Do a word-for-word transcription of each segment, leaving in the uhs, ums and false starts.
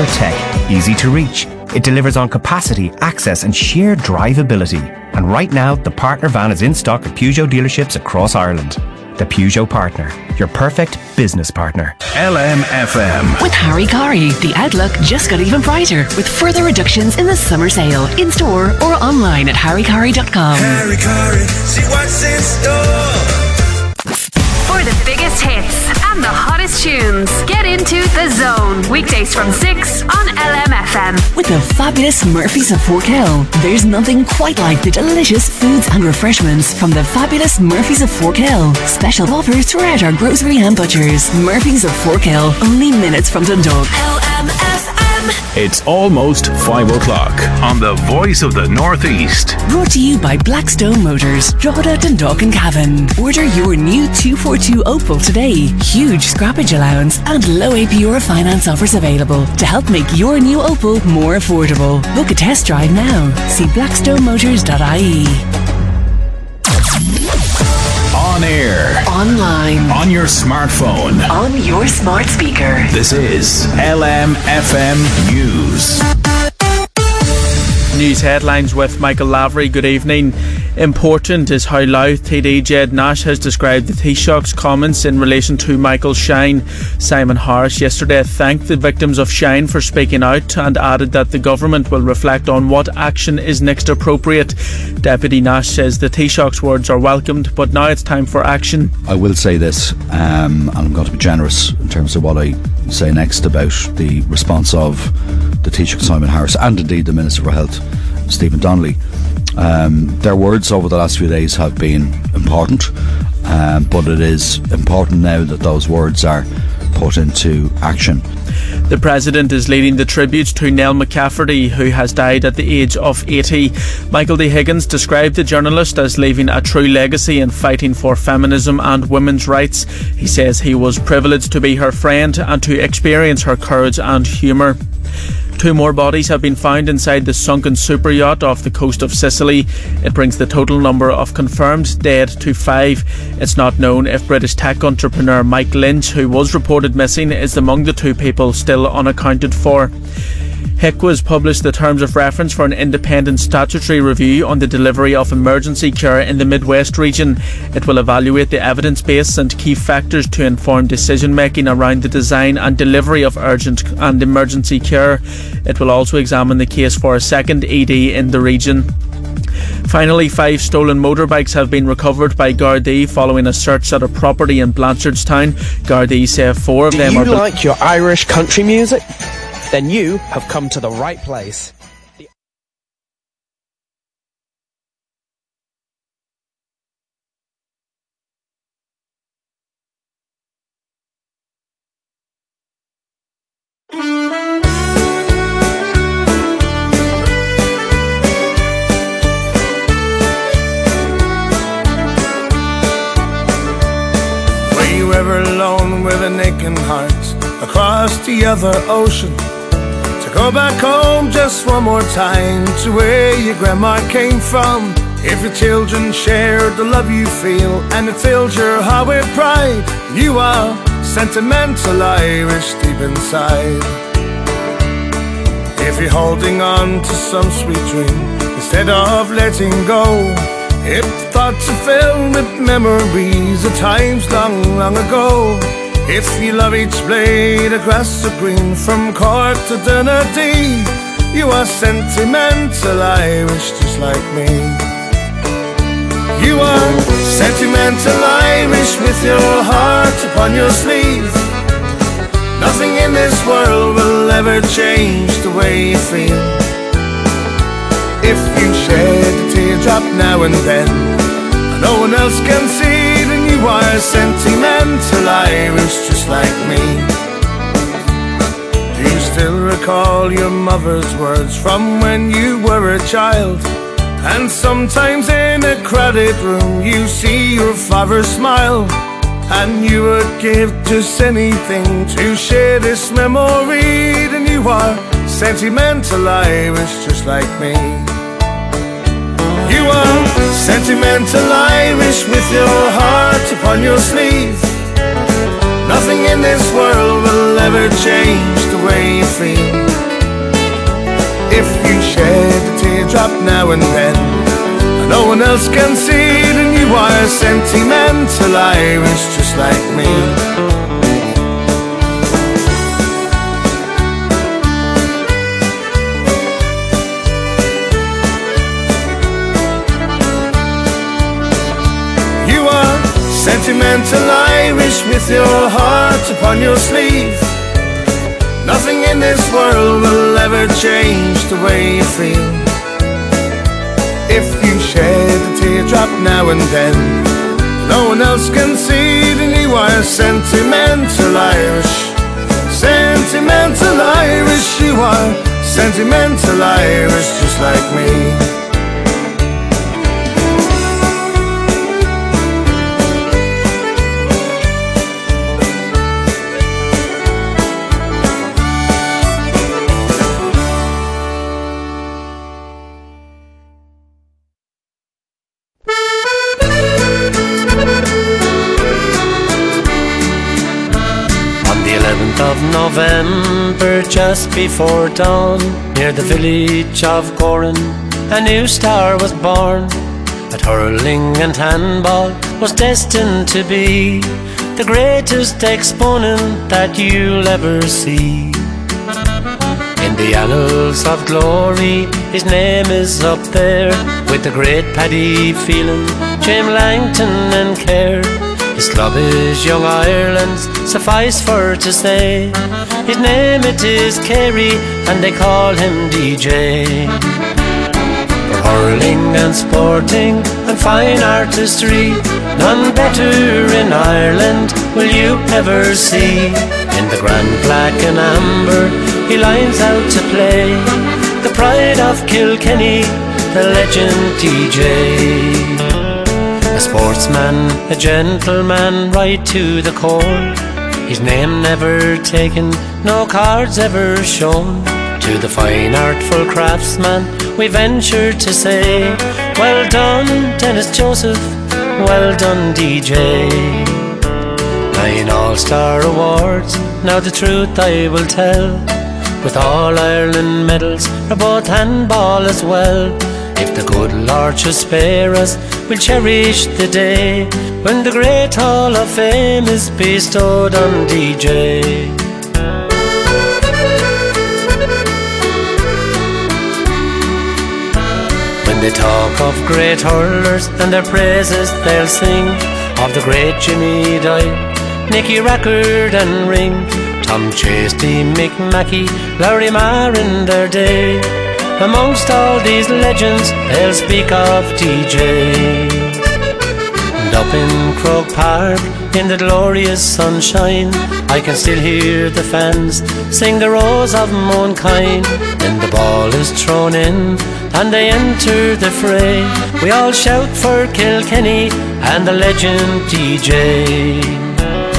state-of-the-art tech, easy to reach. It delivers on capacity, access and sheer drivability. And right now, the partner van is in stock at Peugeot dealerships across Ireland. The Peugeot Partner, your perfect business partner. L M F M. With Harry Corey, the outlook just got even brighter with further reductions in the summer sale. In store or online at harry corey dot com. Harry Corey, see what's in store. For the biggest hits and the hottest tunes, get into The Zone. Weekdays from six on L M F M. With the fabulous Murphy's of Forkhill. There's nothing quite like the delicious foods and refreshments from the fabulous Murphy's of Forkhill. Special offers throughout our grocery and butchers. Murphy's of Forkhill, only minutes from Dundalk. L M F M. It's almost five o'clock on the Voice of the Northeast. Brought to you by Blackstone Motors, Drogheda, Dundalk and Cavan. Order your new two forty-two Opel today. Huge scrappage allowance and low A P R finance offers available to help make your new Opel more affordable. Book a test drive now. See blackstone motors dot I E. On air. Online. On your smartphone. On your smart speaker. This is L M F M News. News headlines with Michael Lavery. Good evening. Important is how Louth T D Jed Nash has described the Taoiseach's comments in relation to Michael Shine. Simon Harris yesterday thanked the victims of Shine for speaking out and added that the government will reflect on what action is next appropriate. Deputy Nash says the Taoiseach's words are welcomed, but now it's time for action. I will say this, um, and I'm going to be generous in terms of what I say next about the response of the Taoiseach Simon Harris and indeed the Minister for Health Stephen Donnelly. Um, their words over the last few days have been important, um, but it is important now that those words are put into action. The President is leading the tribute to Nell McCafferty, who has died at the age of eighty. Michael D. Higgins described the journalist as leaving a true legacy in fighting for feminism and women's rights. He says he was privileged to be her friend and to experience her courage and humour. Two more bodies have been found inside the sunken super yacht off the coast of Sicily. It brings the total number of confirmed dead to five. It's not known if British tech entrepreneur Mike Lynch, who was reported missing, is among the two people still unaccounted for. H I C W S published the terms of reference for an independent statutory review on the delivery of emergency care in the Midwest region. It will evaluate the evidence base and key factors to inform decision making around the design and delivery of urgent and emergency care. It will also examine the case for a second E D in the region. Finally, five stolen motorbikes have been recovered by Gardaí following a search at a property in Blanchardstown. Gardaí say four of Do them you are... Do you like your Irish country music? Then you have come to the right place. Were you ever alone with an aching heart across the other ocean? To go back home just one more time to where your grandma came from. If your children shared the love you feel and it fills your heart with pride, you are sentimental Irish deep inside. If you're holding on to some sweet dream instead of letting go, if thoughts are filled with memories of times long, long ago, if you love each blade of grass or green from Cork to Donaghadee, you are sentimental Irish just like me. You are sentimental Irish with your heart upon your sleeve. Nothing in this world will ever change the way you feel. If you shed a teardrop now and then and no one else can see, then you are sentimental Irish just like me. Do you still recall your mother's words from when you were a child? And sometimes in a crowded room you see your father smile, and you would give just anything to share this memory. Then you are sentimental Irish just like me. You are sentimental Irish with your heart upon your sleeve. Nothing in this world will ever change the way you feel. teardrop now and then. And no one else can see that you are sentimental Irish just like me. You are sentimental Irish with your heart upon your sleeve. Nothing in this world will ever change the way you feel. If you shed a teardrop now and then, no one else can see that you are sentimental Irish. Sentimental Irish, you are sentimental Irish just like me. Of November, just before dawn, near the village of Goran, a new star was born. At hurling and handball was destined to be the greatest exponent that you'll ever see. In the annals of glory, his name is up there, with the great Paddy Phelan, Jim Langton and Kerr. His club is Young Ireland's, suffice for to say. His name it is Kerry, and they call him D J. For hurling and sporting and fine artistry, none better in Ireland will you ever see. In the grand black and amber he lines out to play, the pride of Kilkenny, the legend D J. A sportsman, a gentleman, right to the core. His name never taken, no cards ever shown. To the fine artful craftsman we venture to say, well done Dennis Joseph, well done D J. Nine All-Star awards, now the truth I will tell, with All Ireland medals for both handball as well. If the good Lord should spare us, we'll cherish the day when the great Hall of Fame is bestowed on D J. When they talk of great hurlers and their praises they'll sing, of the great Jimmy Doyle, Nicky Rackard and Ring, Tom Chasty, Mick Mackey, Larry Marr in their day. Amongst all these legends they'll speak of D J. And up in Croke Park, in the glorious sunshine, I can still hear the fans sing the Rose of Moonkind. Then the ball is thrown in and they enter the fray, we all shout for Kilkenny and the legend D J.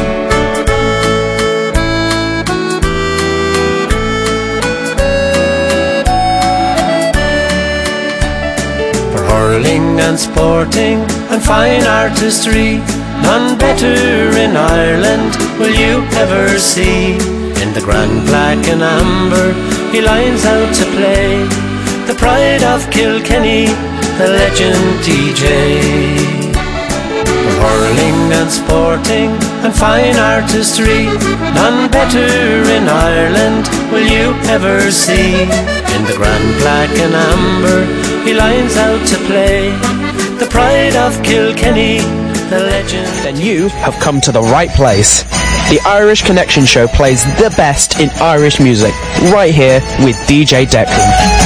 Hurling and sporting and fine artistry, none better in Ireland will you ever see. In the grand black and amber he lines out to play, the pride of Kilkenny, the legend D J. For hurling and sporting and fine artistry, none better in Ireland will you ever see. In the grand black and amber he lines out to play, the pride of Kilkenny, the legend. Then you have come to the right place. The Irish Connection Show plays the best in Irish music, right here with D J Declan.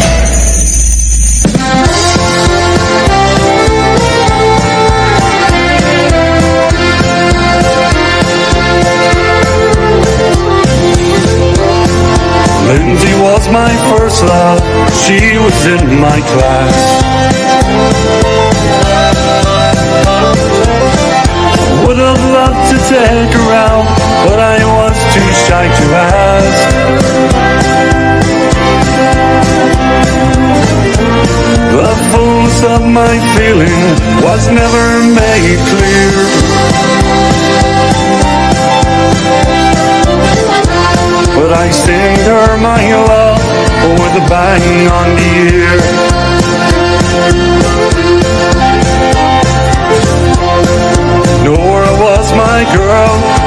Lindsay was my first love, she was in my class. Would have loved to take her out, but I was too shy to ask. The fullness of my feeling was never made clear, but I sing her my love with a bang on the ear.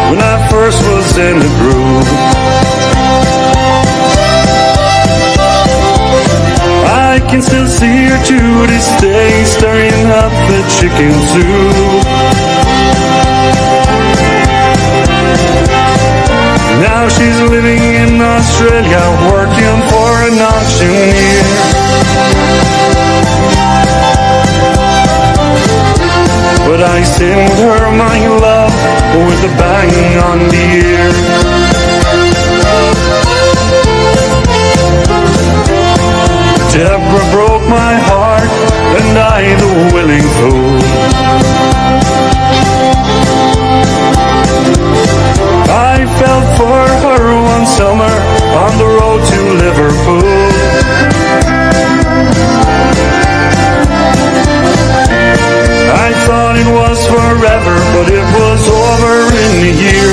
when I first was in the groove. I can still see her to this day, stirring up the chicken soup. Now she's living in Australia, working for an auctioneer. But I send her my love with a bang on the ear. Deborah broke my heart, and I the willing fool. I fell for her one summer on the road to Liverpool. I thought it was forever, but it was over in a year.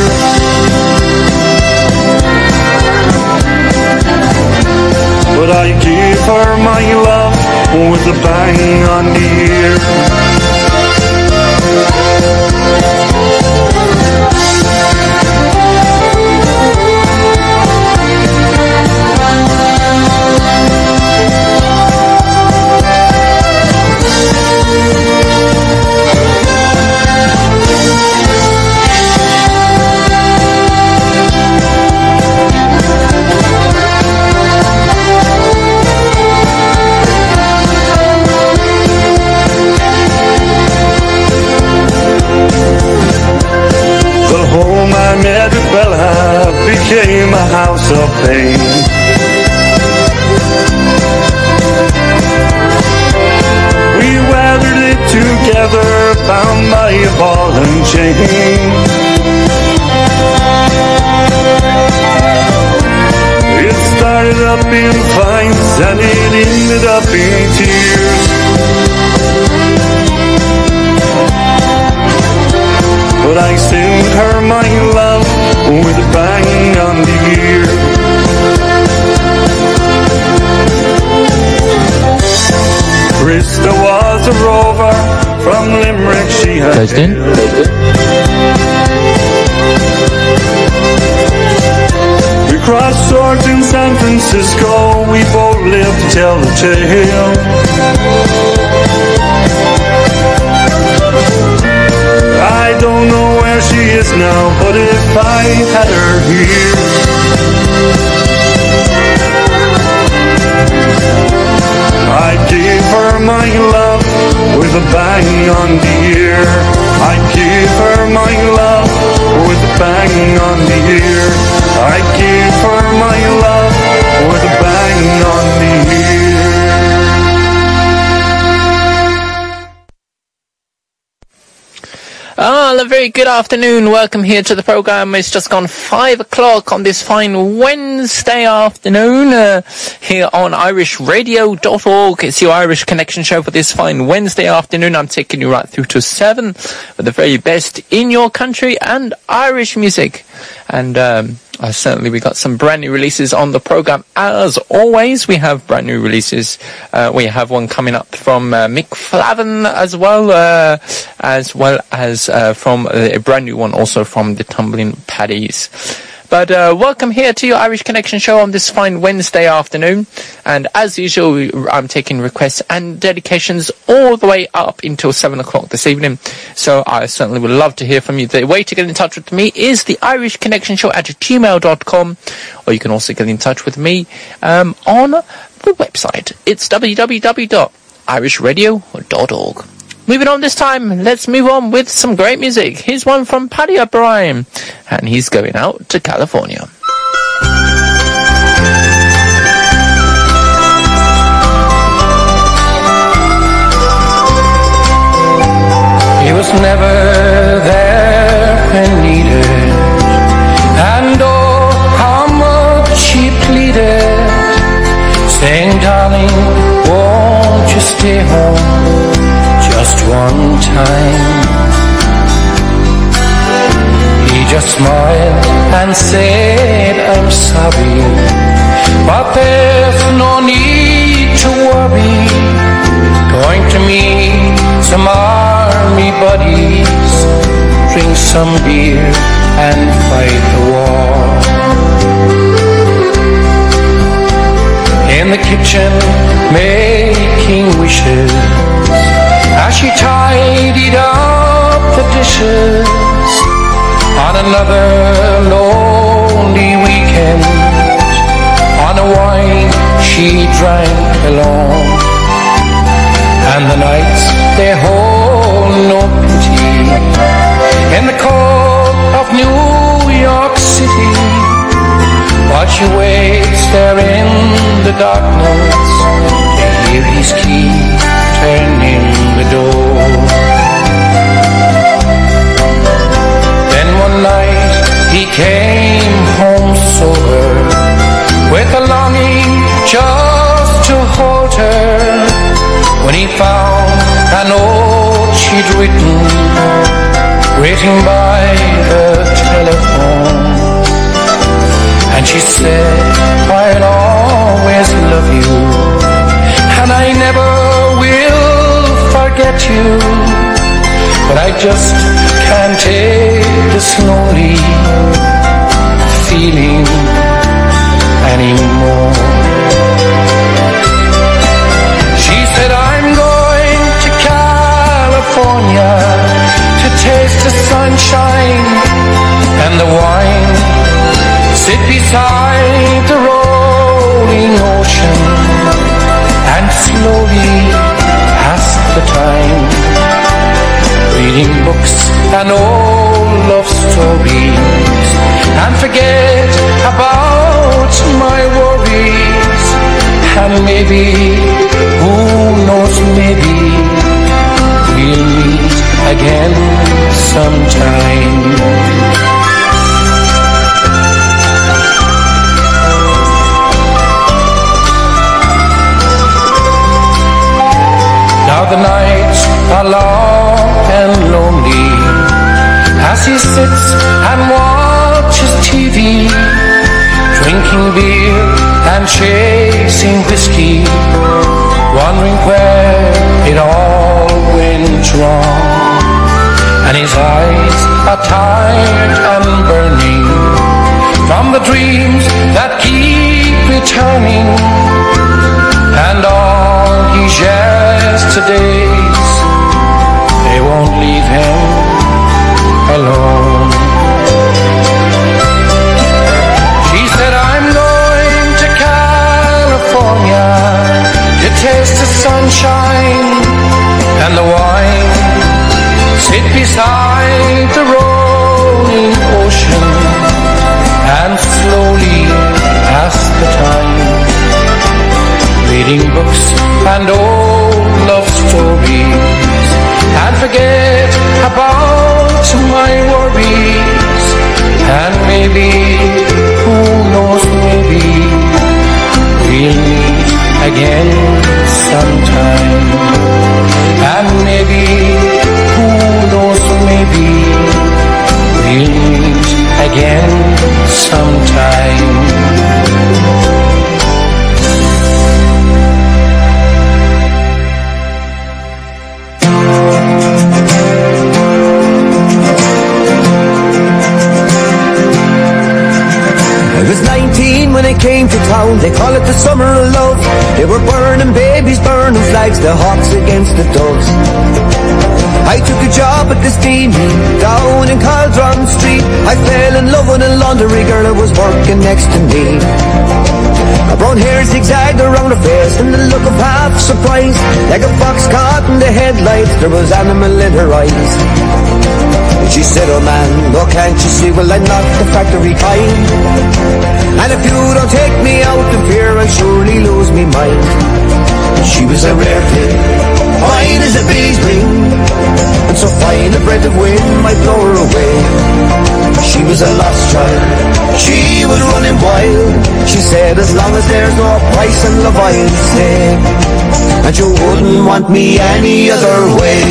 But I gave her my love with a bang on the ear. Became a house of pain. We weathered it together, bound by a ball and chain. It started up in fights and it ended up in tears. But I sent her my love with a bang on the ear. Krista was a rover from Limerick, she had Goes in. We crossed swords in San Francisco, we both lived to tell the tale. I don't know where she is now, but if I had her here, I'd give her my love with a bang on the ear. I'd give her my love with a bang on the ear. I'd give her my love with a bang on the ear. Ah, a very good afternoon. Welcome here to the programme. It's just gone five o'clock on this fine Wednesday afternoon uh, here on irish radio dot org. It's your Irish Connection show for this fine Wednesday afternoon. I'm taking you right through to seven with the very best in your country and Irish music. And um, uh, certainly we got some brand new releases on the programme. As always, we have brand new releases. Uh, we have one coming up from uh, Mick Flavin as well, uh, as well as uh, from uh, a brand new one also from the Tumbling Paddies. But uh, welcome here to your Irish Connection show on this fine Wednesday afternoon. And as usual, I'm taking requests and dedications all the way up until seven o'clock this evening. So I certainly would love to hear from you. The way to get in touch with me is the Irish Connection show at gmail dot com. Or you can also get in touch with me um, on the website. It's w w w dot irish radio dot org. Moving on this time, let's move on with some great music. Here's one from Paddy O'Brien, and he's going out to California. He was never there when needed, and oh, how much he pleaded, saying, darling, won't you stay home just one time? He just smiled and said, I'm sorry, but there's no need to worry. Going to meet some army buddies drink some beer and fight the war. In the kitchen, making wishes as she tidied up the dishes on another lonely weekend, on a wine she drank alone. And the nights, they hold no pity in the cold of New York City, while she waits there in the darkness to hear his key turn in the door. Then one night he came home sober, with a longing just to hold her, when he found a note she'd written, waiting by the telephone. And she said, I'll always love you, and I never will forget you, but I just can't take this lonely feeling anymore. She said, I'm going to California to taste the sunshine and the wine, sit beside the rolling ocean and slowly pass the time, reading books and old love stories, and forget about my worries. And maybe, who knows, maybe we'll meet again sometime. Now the nights are long and lonely as he sits and watches T V, drinking beer and chasing whiskey, wondering where it all went wrong. And his eyes are tired and burning from the dreams that keep returning, and all his yesterdays, they won't leave him alone. She said, I'm going to California to taste the sunshine and the wine, sit beside the rolling ocean and slowly pass the time, reading books and old love stories, and forget about my worries. And maybe, who knows, maybe we'll meet again sometime. And maybe, who knows, maybe we'll meet again sometime. When I came to town, they call it the summer of love. They were burning babies, burning flags, the hawks against the doves. I took a job at the steamy down in Caldron Street. I fell in love with a laundry girl who was working next to me. Her brown hair zigzagged around her face and the look of half surprise, like a fox caught in the headlights, there was animal in her eyes. She said, oh man, oh can't you see, well I'm not the factory kind, and if you don't take me out of here I'll surely lose me mind. She was a rare thing, fine as a bee's wing, and so fine a breath of wind might blow her away. She was a lost child, she was running wild. She said, as long as there's no price in love I'll stay, and you wouldn't want me any other way.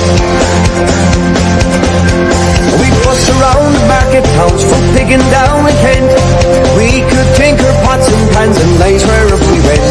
We bust around the market towns, from Piggin down in Kent. We could tinker pots and pans and light wherever we went.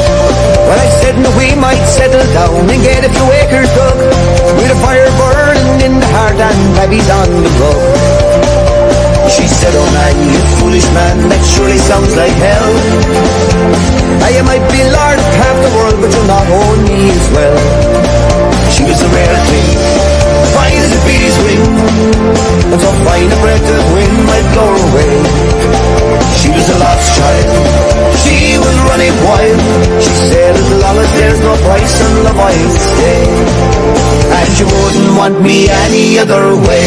Well, I said that we might settle down and get a few acres dug, with a fire burning in the heart and babies on the rug. She said, oh man, you foolish man, that surely sounds like hell. Now you might be lord of half the world, but you'll not own me as well. She was a rare thing, fine as a bee's wing, and so fine a breath of wind might blow her away. She was a lost child, she was running wild. She said, as long as there's no price on love, I'll stay. And you wouldn't want me any other way.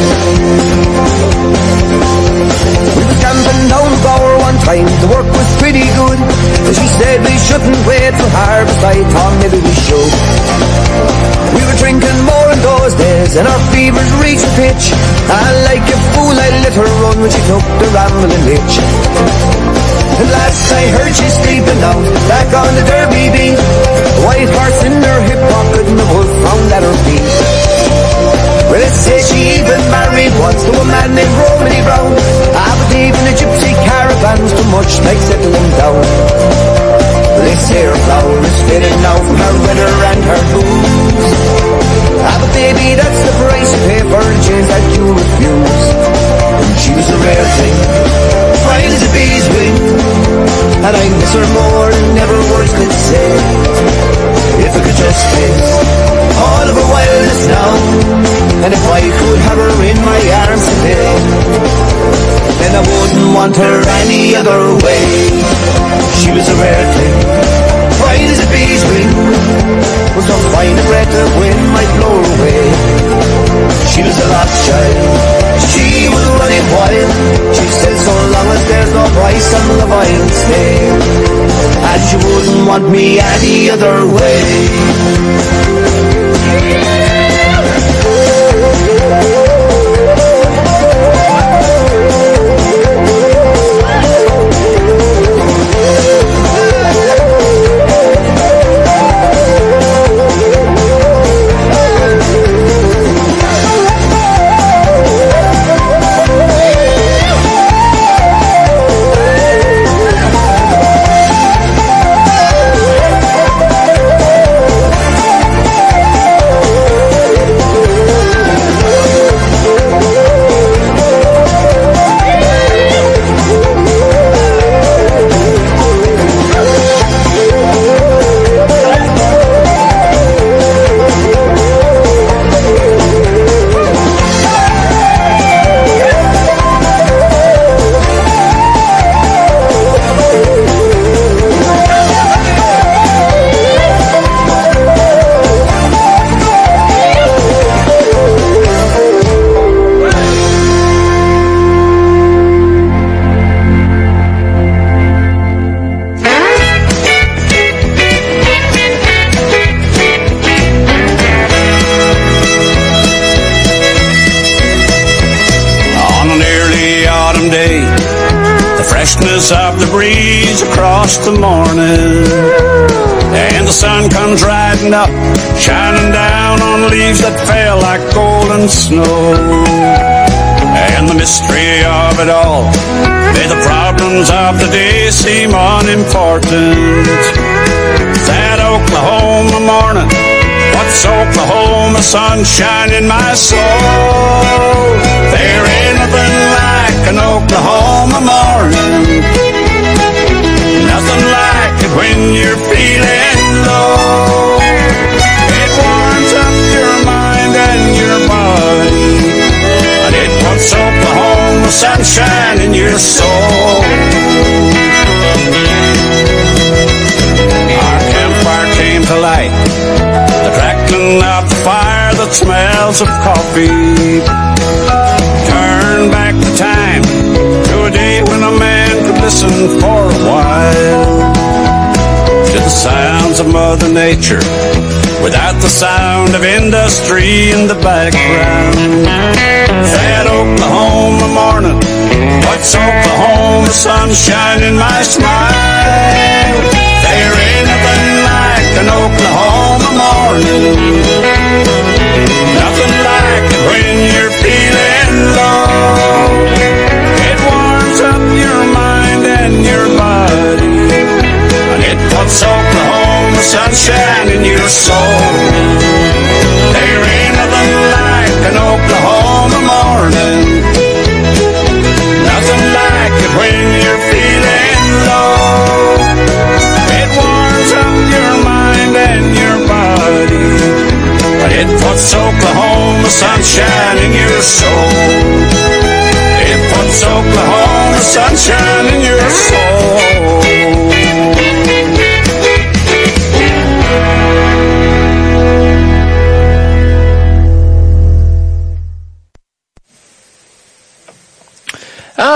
We were camping down Gower one time, the work was pretty good. And she said we shouldn't wait for harvest, I thought maybe we should. We were drinking more in those days, and our fevers reached a pitch. And like a fool I let her run when she took the rambling hitch. And last I heard she's sleeping now, back on the Derby beat. A white horse in her hip pocket and the wolf found at her feet. Well, it says she even married once to a man named Romany Brown. Ah, but even the gypsy caravans too much like settling down. Well, they say her flower is fading now from her weather and her booze. Ah, but baby, that's the price you pay for a change that you refuse. And she was a rare thing, fine as a bee's wing, and I miss her more than ever words could say. If I could just taste all of her wildness now, and if I could have her in my arms today, then I wouldn't want her any other way. She was a rare thing, fine as a bee's wing, was not fine a breath of wind might blow her away. She was a lost child, she was running wild. She said, so long as there's no price on love, I'll stay. And she wouldn't want me any other way. Of the breeze across the morning, and the sun comes riding up, shining down on leaves that fell like golden snow. And the mystery of it all made the problems of the day seem unimportant. That Oklahoma morning, what's Oklahoma sunshine in my soul? There ain't nothing like an Oklahoma morning, nothing like it when you're feeling low. It warms up your mind and your body, and it puts Oklahoma sunshine in your soul. Our campfire came to light, the crackling of the fire that smells of coffee. Turn back the time to a day when a man could listen for a while to the sounds of Mother Nature without the sound of industry in the background. That Oklahoma morning, what's Oklahoma sunshine in my smile? There ain't nothing like an Oklahoma morning, nothing like it when you're feeling low. It warms up your mind and your body, and it puts Oklahoma sunshine in your soul. There ain't nothing like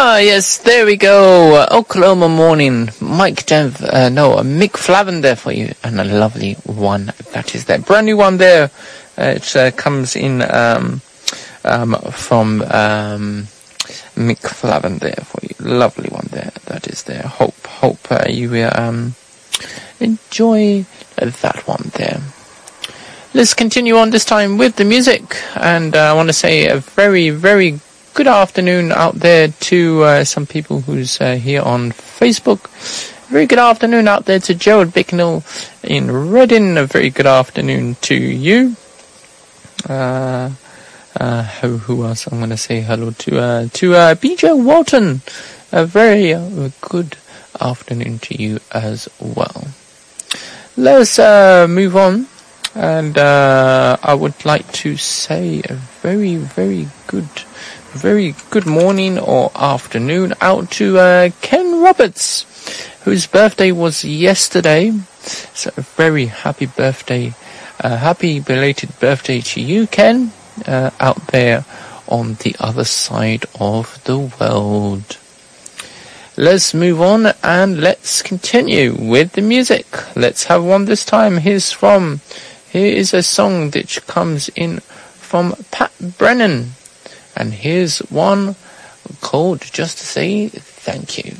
Ah, yes, there we go. Uh, Oklahoma Morning. Mike Dev, uh, no, uh, Mick Flavin there for you. And a lovely one that is there. Brand new one there. Uh, it uh, comes in um, um, from um, Mick Flavin there for you. Lovely one there. That is there. Hope, hope uh, you will um, enjoy that one there. Let's continue on this time with the music. And uh, I want to say a very, very good afternoon out there to uh, some people who's uh, here on Facebook. Very good afternoon out there to Gerald Bicknell in Reading. A very good afternoon to you. Uh, uh, who, who else? I'm going to say hello to uh, to uh, B J Walton. A very uh, good afternoon to you as well. Let's uh, move on. And uh, I would like to say a very, very good Very good morning or afternoon out to uh, Ken Roberts, whose birthday was yesterday. So a very happy birthday, uh, happy belated birthday to you, Ken, uh, out there on the other side of the world. Let's move on and let's continue with the music. Let's have one this time. Here's from, here is a song that comes in from Pat Brennan. And here's one called Just to Say Thank You.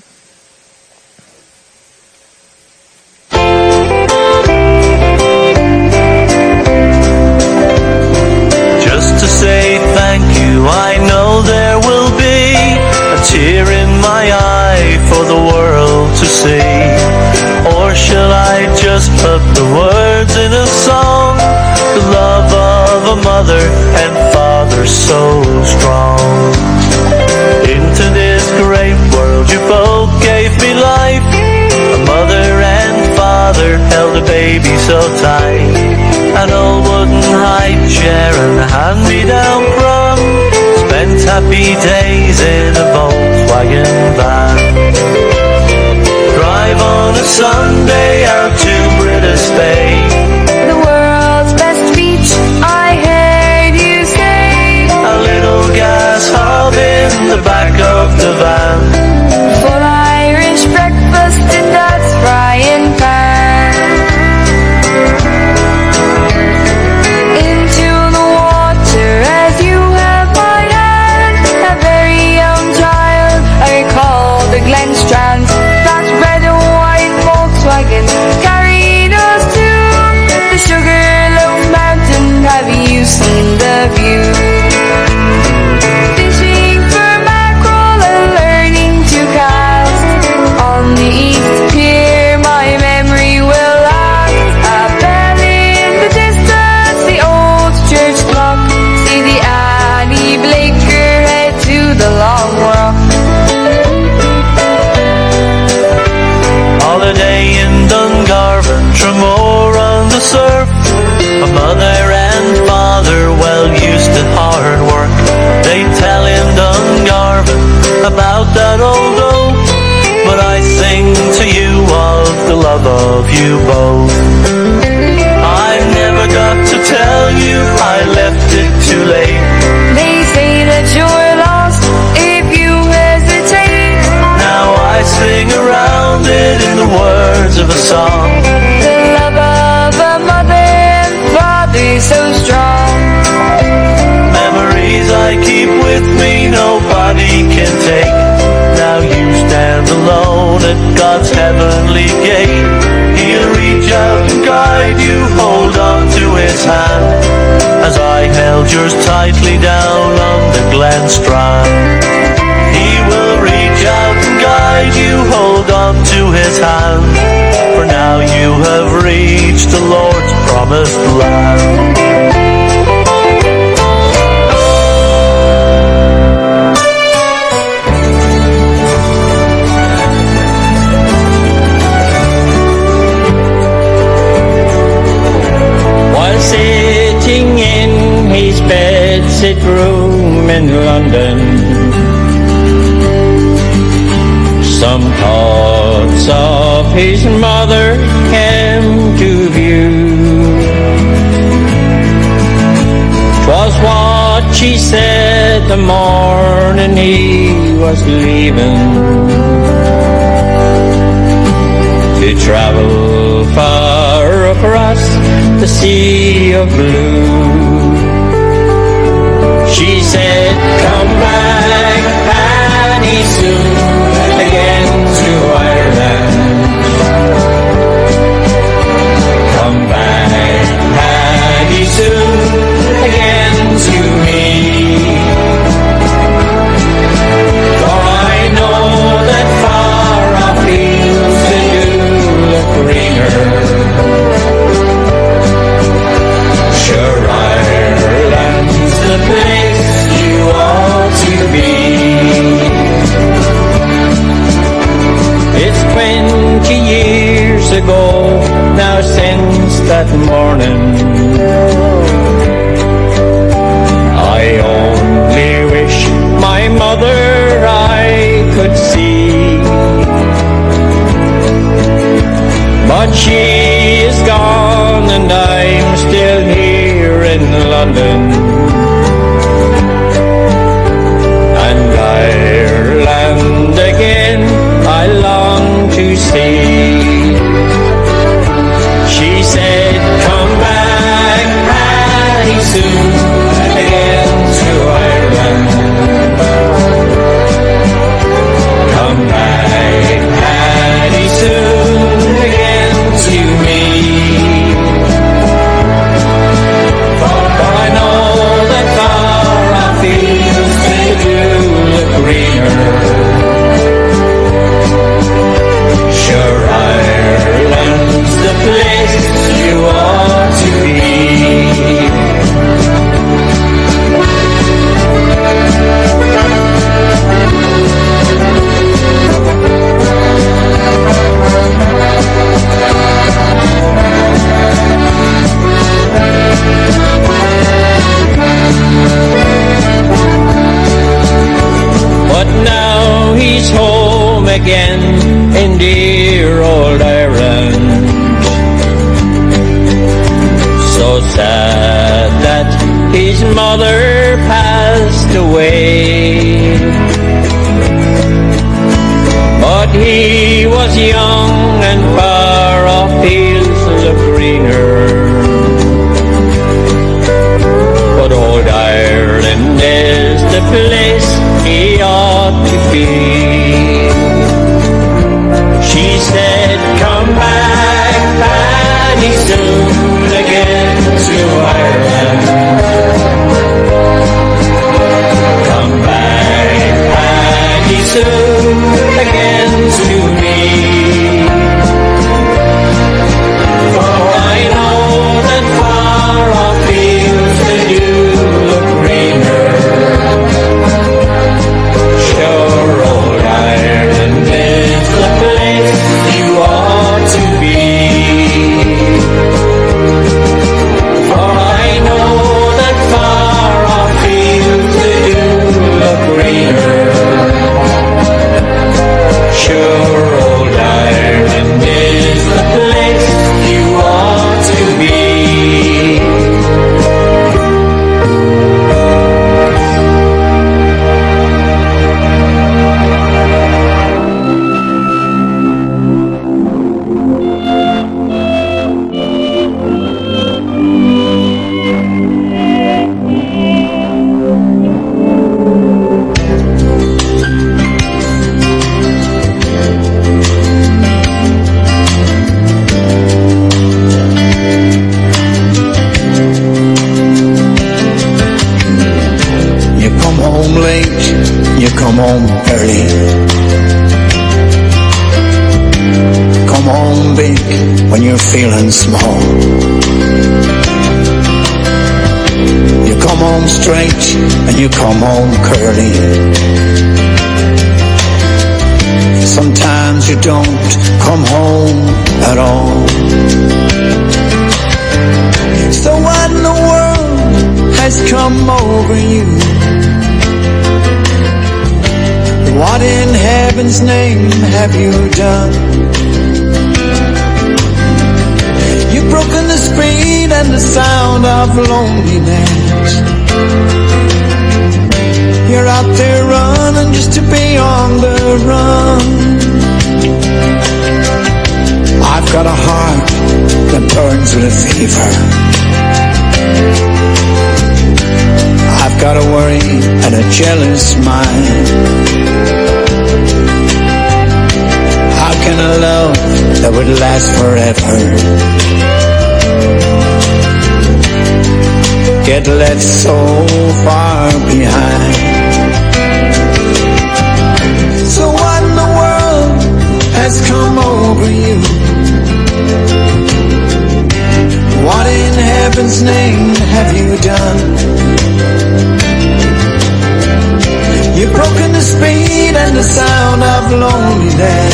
Just to say thank you, I know there will be a tear in my eye for the world to see. Or shall I just put the words in a song? The love of a mother and father so strong. Into this great world you both gave me life. A mother and father held a baby so tight. An old wooden high chair and a hand-me-down pram. Spent happy days in a Volkswagen van. Drive on a Sunday out to Britas Bay. The world's best beach, I heard you say. A little gas hob in the back of the van. Full Irish breakfast in that frying pan. Into the water as you held my hand. A very young child, I recall the Glen Strand. That red and white Volkswagen carried us to the Sugarloaf Mountain. Have you seen the view? Fishing for mackerel and learning to cast on the East Pier, my memory will last. A bell in the distance, the old church clock. See the Annie Blaker head to the Long Rock. Holiday in Dungarvan, Tramore on the surf. A mother and father well used to hard work. They tell in Dungarvan about that old oak, but I sing to you of the love of you both. I never got to tell you I left it too late. They say that you're lost if you hesitate. Now I sing around it in the words of a song. The love of a mother and father so strong. Memories I keep with me, nobody can take. Now you stand alone at God's heavenly gate. He'll reach out and guide you, hold on to his hand, as I held yours tightly down on the Glen Strand. He will reach out and guide you, hold on to his hand, for now you have reached the Lord's promised land. While sitting in his bedsit room in London, some thoughts of his mother came to view. 'Twas what she said the morning he was leaving to travel far across the sea of blue. She said, come back, Annie, soon again to Ireland. Come back, Annie, soon again to me. For I know that far off fields they do look greener. Sure, Ireland's the place you ought to be. It's twenty years ago now since that morning. I only wish my mother I could see, but she is gone and I'm still here in London. And Ireland again I long to see. She said, come back, Patty, soon again to Ireland. Come back, Patty, soon again to me. For I know that far off fields they do look greener. Sure, Ireland's the place you ought to be. But now he's home again in dear old Ireland. So sad that his mother passed away, but he was young and far off fields look greener. But old Ireland is the place he ought to be. She said, come back, Patty, soon again to Ireland. Come back, Patty, soon again to me. For I know that far off fields they do look greener. Sure, old Ireland is the place you ought to be. For I know that far off fields they do look greener. Sure, old Ireland is the place you ought to be. Come home early, come home big when you're feeling small. You come home straight and you come home curly. Sometimes you don't come home at all. So what in the world has come over you? What in heaven's name have you done? You've broken the speed and the sound of loneliness. You're out there running just to be on the run. I've got a heart that burns with a fever. I've got a worry and a jealous mind. How can a love that would last forever get left so far behind? So what in the world has come over you? What in heaven's name have you done? You've broken the speed and the sound of loneliness.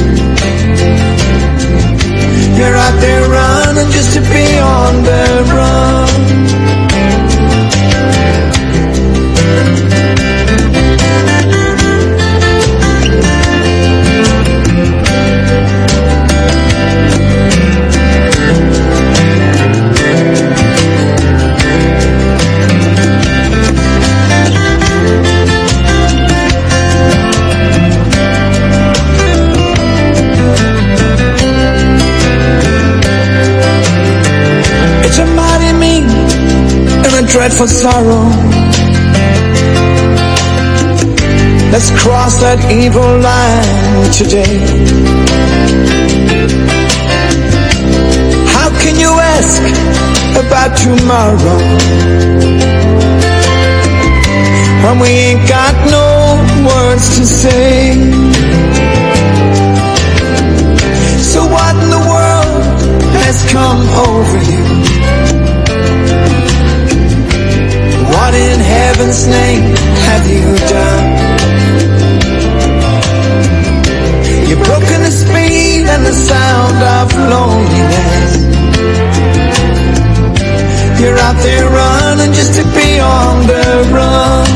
You're out there running just to be on the run. It's a mighty mean and a dreadful sorrow. Let's cross that evil line today. How can you ask about tomorrow when we ain't got no words to say? So what in the world has come over you? What in heaven's name have you done? You've broken the speed and the sound of loneliness. You're out there running just to be on the run.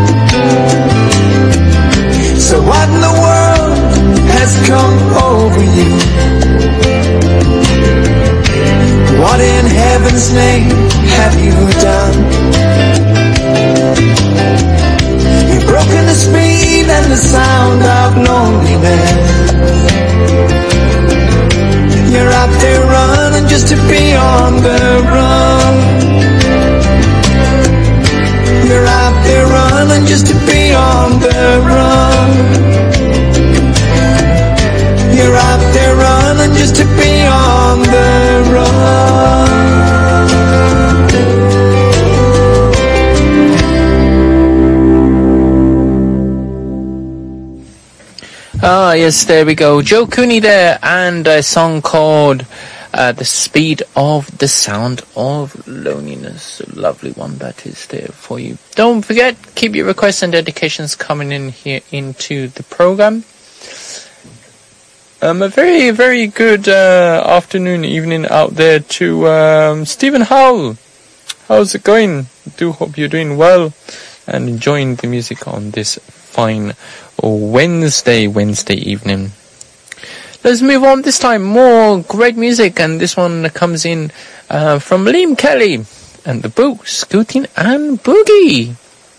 So what in the world has come over you? What in heaven's name have you done? You've broken the speed and the sound of loneliness. You're out there running just to be on the run. You're out there running just to be on the run. You're out there running just to be on the run. Ah, yes, there we go. Joe Cooney there, and a song called uh, The Speed of the Sound of Loneliness. A lovely one that is there for you. Don't forget, keep your requests and dedications coming in here into the program. Um, a very, very good uh, afternoon, evening out there to um, Stephen Howell. How's it going? Do hope you're doing well and enjoying the music on this fine Wednesday, Wednesday evening. Let's move on this time. More great music, and this one comes in uh, from Liam Kelly and the Boo, Scooting and Boogie.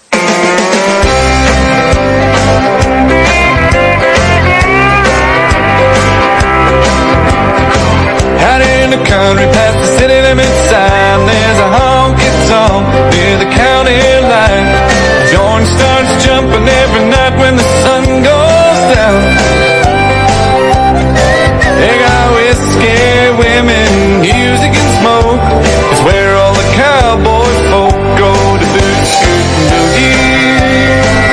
Out in the country past the city limit sign, there's a honky-tonk near the county line. The joint starts jumping every night when the sun goes down. They got whiskey, women, music and smoke. It's where all the cowboy folk go to boot, scoot and boogie.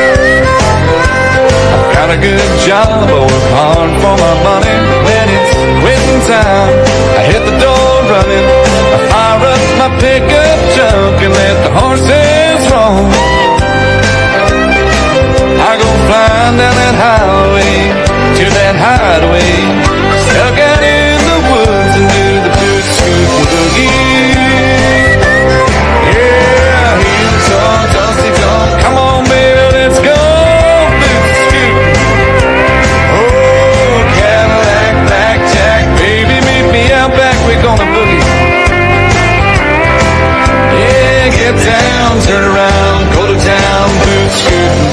I've got a good job, I work hard for my money. When it's quitting time, I hit the door running. I fire up my pickup truck and let the horses roam. I go flying down that highway to that hideaway, stuck out in the woods and do the boot, scoot and boogie. Yeah, hear the tall, dusty dog. Come on, baby, let's go. Boot, scoot. Oh, Cadillac, blackjack, baby, meet me out back. We're gonna boogie. Yeah, get down, turn around, go to town, boot, scoot.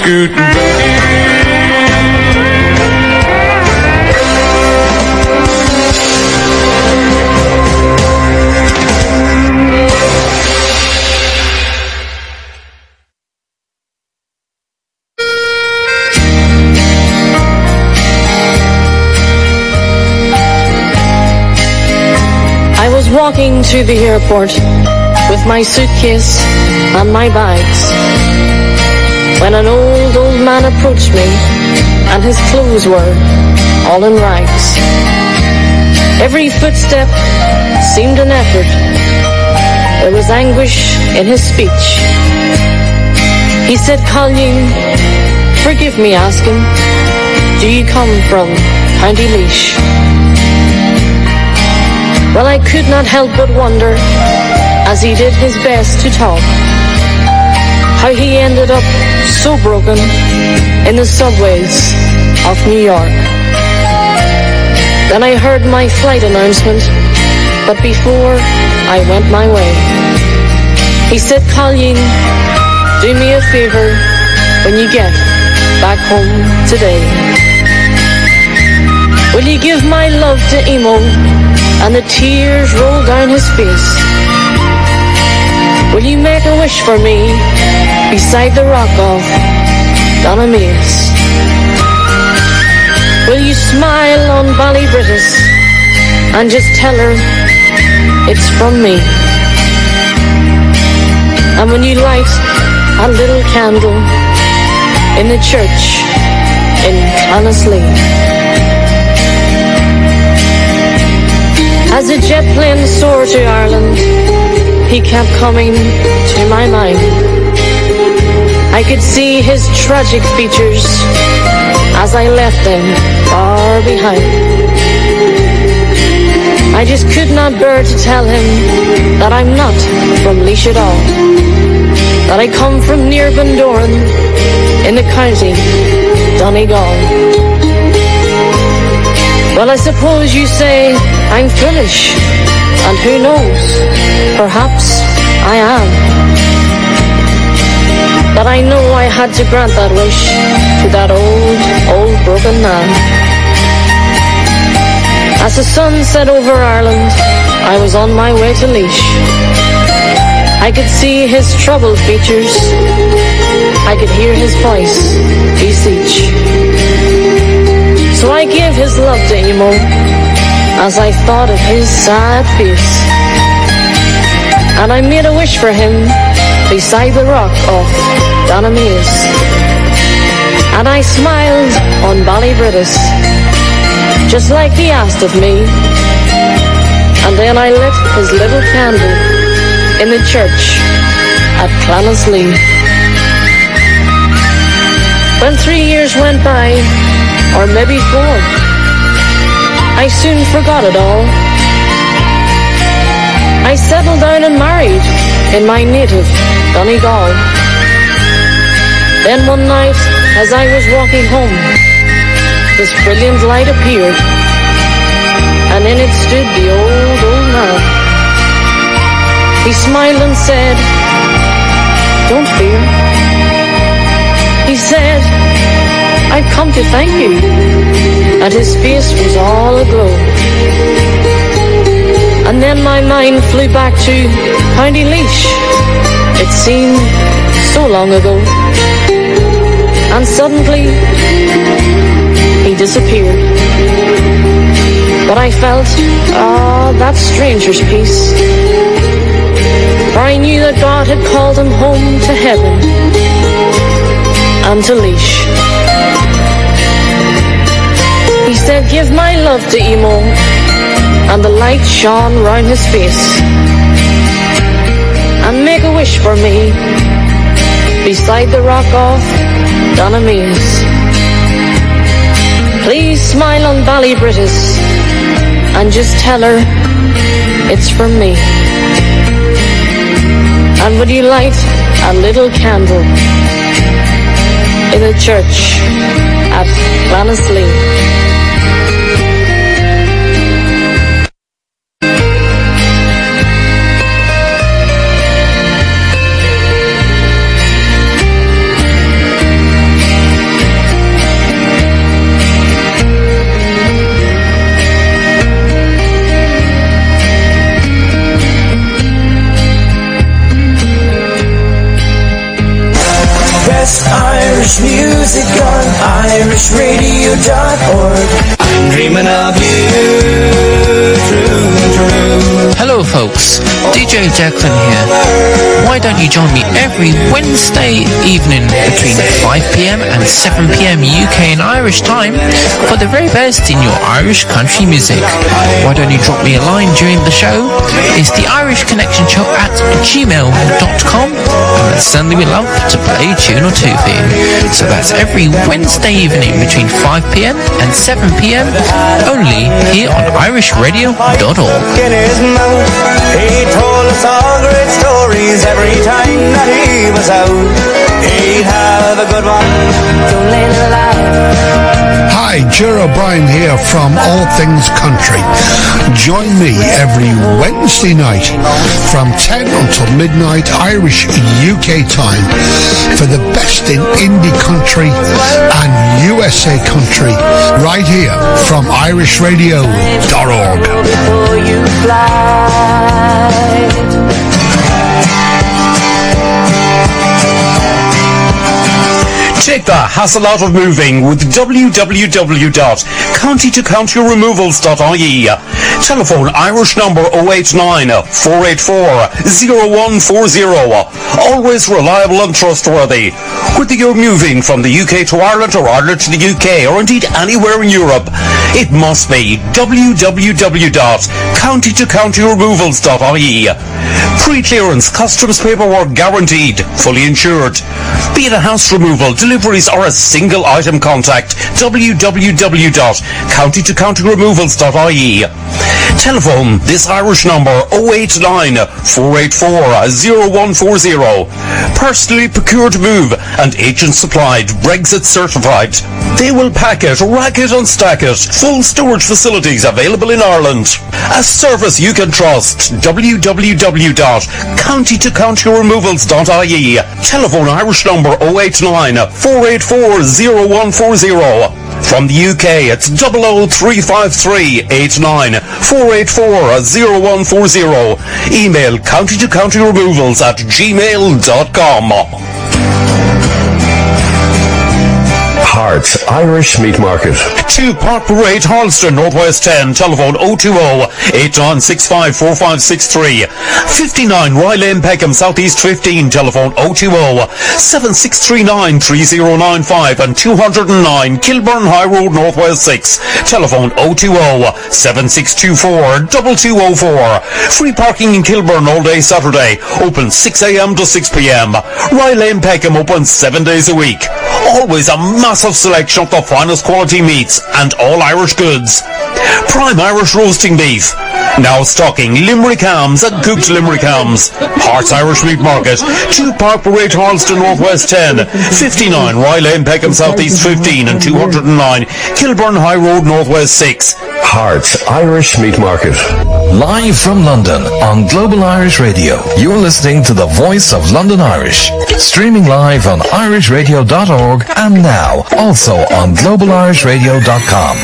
scoot boogie. Walking to the airport with my suitcase and my bags, when an old, old man approached me and his clothes were all in rags. Every footstep seemed an effort. There was anguish in his speech. He said, "Colleen, forgive me asking, do you come from County Laois?" Well, I could not help but wonder, as he did his best to talk, how he ended up so broken in the subways of New York. Then I heard my flight announcement, but before I went my way, he said, "Colleen, do me a favour when you get back home today. Will you give my love to Emo?" And the tears rolled down his face. "Will you make a wish for me beside the rock of Donameas? Will you smile on Ballybritis and just tell her it's from me? And when you light a little candle in the church in Clonaslee." As the jet plane soared to Ireland, he kept coming to my mind. I could see his tragic features as I left them far behind. I just could not bear to tell him that I'm not from Laois at all, that I come from near Bundoran in the county Donegal. Well, I suppose you say I'm foolish, and who knows, perhaps I am. But I know I had to grant that wish to that old, old broken man. As the sun set over Ireland, I was on my way to Laois. I could see his troubled features, I could hear his voice beseech. So I gave his love to Emo as I thought of his sad face, and I made a wish for him beside the rock of Donameas. And I smiled on Ballybritis, just like he asked of me, and then I lit his little candle in the church at Clonaslee. When three years went by, or maybe four, I soon forgot it all. I settled down and married in my native Donegal. Then one night, as I was walking home, this brilliant light appeared, and in it stood the old, old man. He smiled and said, "Don't fear." He said, "I've come to thank you," and his face was all aglow. And then my mind flew back to County Laois. It seemed so long ago. And suddenly, he disappeared. But I felt, ah, that stranger's peace. For I knew that God had called him home to heaven and to Laois. He said, "Give my love to Emo," and the light shone round his face. "And make a wish for me beside the rock of Donameas. Please smile on Ballybritis and just tell her it's from me. And would you light a little candle in the church at Clonaslee?" you, true, true. Hello folks, D J Declan here. Why don't you join me every Wednesday evening between five p m and seven p m U K and Irish time for the very best in your Irish country music? Why don't you drop me a line during the show? It's the Irish Connection Show at gmail dot com, and I'd certainly would love to play a tune or two for you. So that's every Wednesday evening between five p m and seven p m only here on irish radio dot org. In his mouth, he told us all great stories every time that he was out. He'd have a good one. Don't let it lie. Hi, Ger O'Brien here from All Things Country. Join me every Wednesday night from ten until midnight Irish U K time for the best in indie country and U S A country right here from irish radio dot org. Before you fly. Take the hassle out of moving with w w w dot county to county removals dot I E. Telephone Irish number oh eight nine, four eight four, oh one four oh. Always reliable and trustworthy. Whether you're moving from the U K to Ireland or Ireland to the U K or indeed anywhere in Europe, it must be w w w dot county to county removals dot I E. Pre-clearance customs paperwork guaranteed, fully insured. Be it a house removal, deliveries or a single item contact, w w w dot county to county removals dot I E. Telephone this Irish number oh eight nine, four eight four, oh one four oh. Personally procured move and agent supplied, Brexit certified. They will pack it, rack it and stack it. Full storage facilities available in Ireland. A service you can trust, w w w dot county to county removals dot I E. Telephone Irish number oh eight nine, four eight four, oh one four oh. From the U K, it's double oh three five three, eight nine, four eight four, oh one four oh. Email county to county removals at gmail dot com. Hearts Irish Meat Market. two Park Parade, Harleston, Northwest ten. Telephone oh two oh, eight nine six five, four five six three. fifty-nine Rye Lane, Peckham, Southeast fifteen. Telephone oh two oh, seven six three nine, three oh nine five. And two oh nine Kilburn High Road, Northwest six. Telephone oh two oh, seven six two four, two two oh four. Free parking in Kilburn all day Saturday. Open six a m to six p m. Rye Lane, Peckham, open seven days a week. Always a massive selection of the finest quality meats and all Irish goods. Prime Irish roasting beef. Now stocking Limerick hams and cooked Limerick hams. Hearts Irish Meat Market. two Park Parade, Harleston, Northwest ten. fifty-nine Rye Lane, Peckham, Southeast fifteen. And two oh nine Kilburn High Road, Northwest six. Hearts Irish Meat Market. Live from London on Global Irish Radio. You're listening to the Voice of London Irish. Streaming live on irish radio dot org and now also on global irish radio dot com.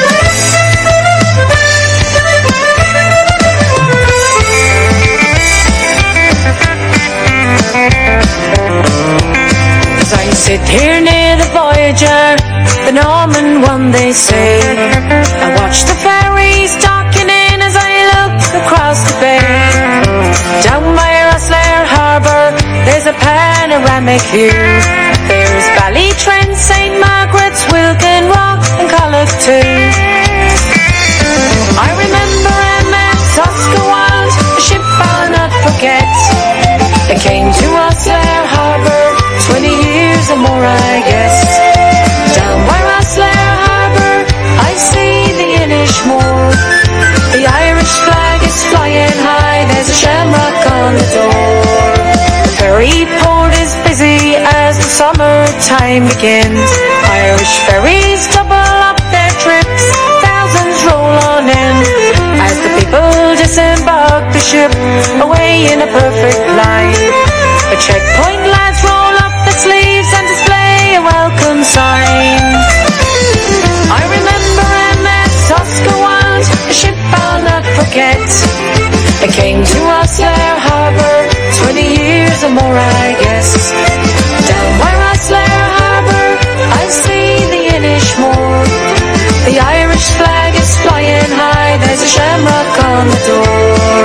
As I sit here near the Voyager, the Norman one they say, I watch the ferries docking in as I look across the bay. Down by Rosslare Harbour, there's a panoramic view. There's Ballytrent, Saint Margaret's, Wilkin Rock and Connacht too. I remember M S Oscar Wilde, a ship I'll not forget. It came to Rosslare Harbour, twenty years or more I guess. Down by Rosslare Harbour, I see the Inishmore. The Irish flag is flying high, there's a shamrock on the door. The ferry port is busy as the summertime begins. Irish ferries double up their trips, thousands roll on in. As the people disembark the ship, away in a perfect line. A checkpoint lads roll up the sleeves and display a welcome sign. I remember M S Oscar Wilde, a ship I'll not forget. It came to Rosslare Harbour, twenty years or more I guess. Down by Rosslare Harbour, I see the Inishmore. The Irish flag is flying on the door.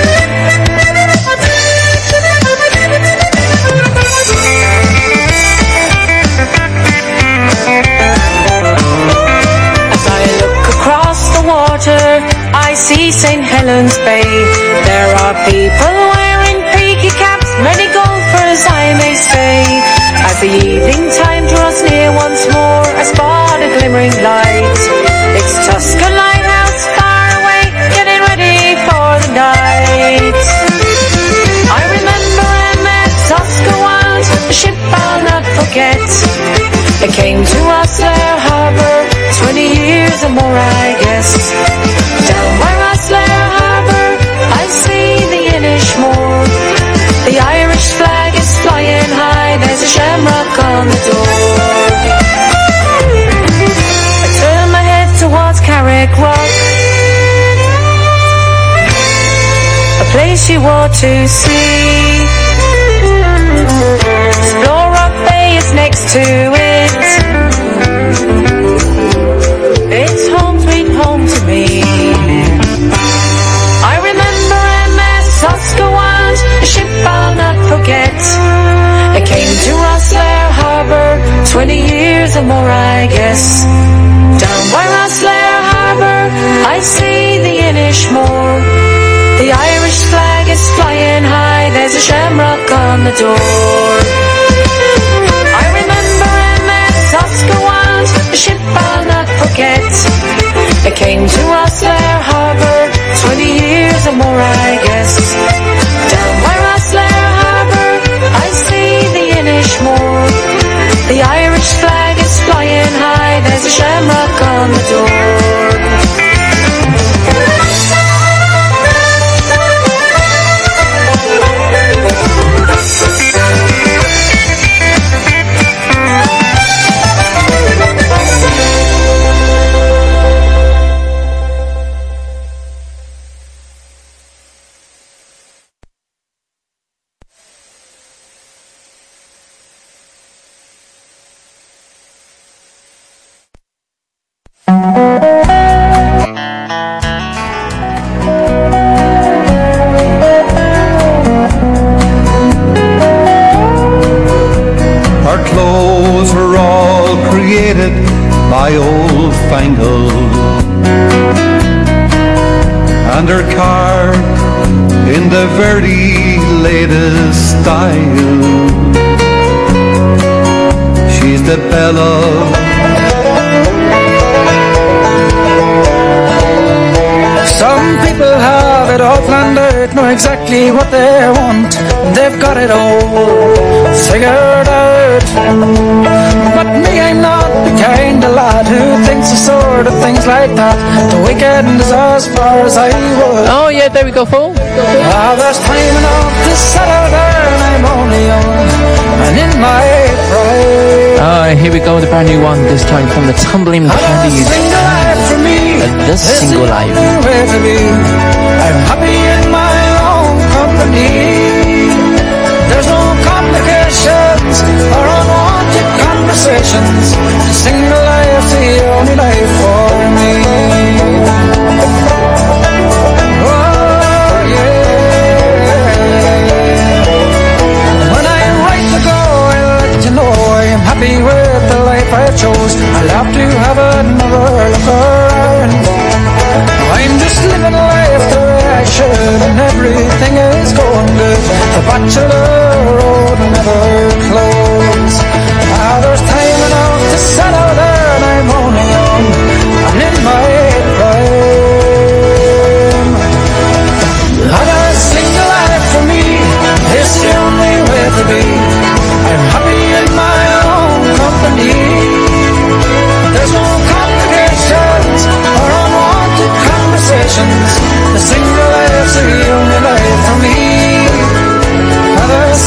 As I look across the water, I see Saint Helens Bay. There are people wearing peaky caps, many golfers I may say. As the evening time draws near once more, I spot a glimmering light. It's Tusker Lighthouse far away, getting ready for the night. I remember I met Oscar Wilde, a ship I'll not forget. It came to Rosslare Harbour, twenty years or more I guess. Down by Rosslare Harbour, I see the Inishmore. The Irish flag is flying high, there's a shamrock on the door. I turn my head towards Carrick Rock, a place you ought to see. Explore Rock Bay is next to it. It's home sweet home to me. I remember M S Oscar Wilde, a ship I'll not forget. It came to Rosslare Harbour, twenty years or more I guess. Down by Rosslare Harbour, I see the Inishmore. The Irish flag is flying high, there's a shamrock on the door. I remember M S Oscar Wilde, a ship I'll not forget. It came to Rosslare Harbour, twenty years or more I guess. Down by Rosslare Harbour, I see the Inishmore. The Irish flag is flying high, there's a shamrock on the door. Our clothes were all created by old Fangle, and her car in the very latest style. She's the belle of Some people have it all planned out, know exactly what they want. They've got it all figured out. But me, I'm not the kind of lad who thinks the sort of things like that. The weekend is as far as I would. Oh yeah, there we go, Paul. Ah, there's time enough to settle down. I'm only young and in my pride. Ah, here we go, the brand new one, this time from the Tumbling Candies. The single life. To be. I'm happy in my own company. There's no complications or unwanted conversations. The single life's the only life for me. Oh yeah. When I'm right to go, I'll let you know I'm happy with the life I chose. I'll have to have another look around. I'm just living life the way I should, and everything is going good. The bachelor road never close. Ah, there's time enough to settle down. I'm only young and in my prime. Had a single life for me, it's the only way to be. I'm happy in my own company. There's no complications or unwanted conversations. The single life's the only life for me. There's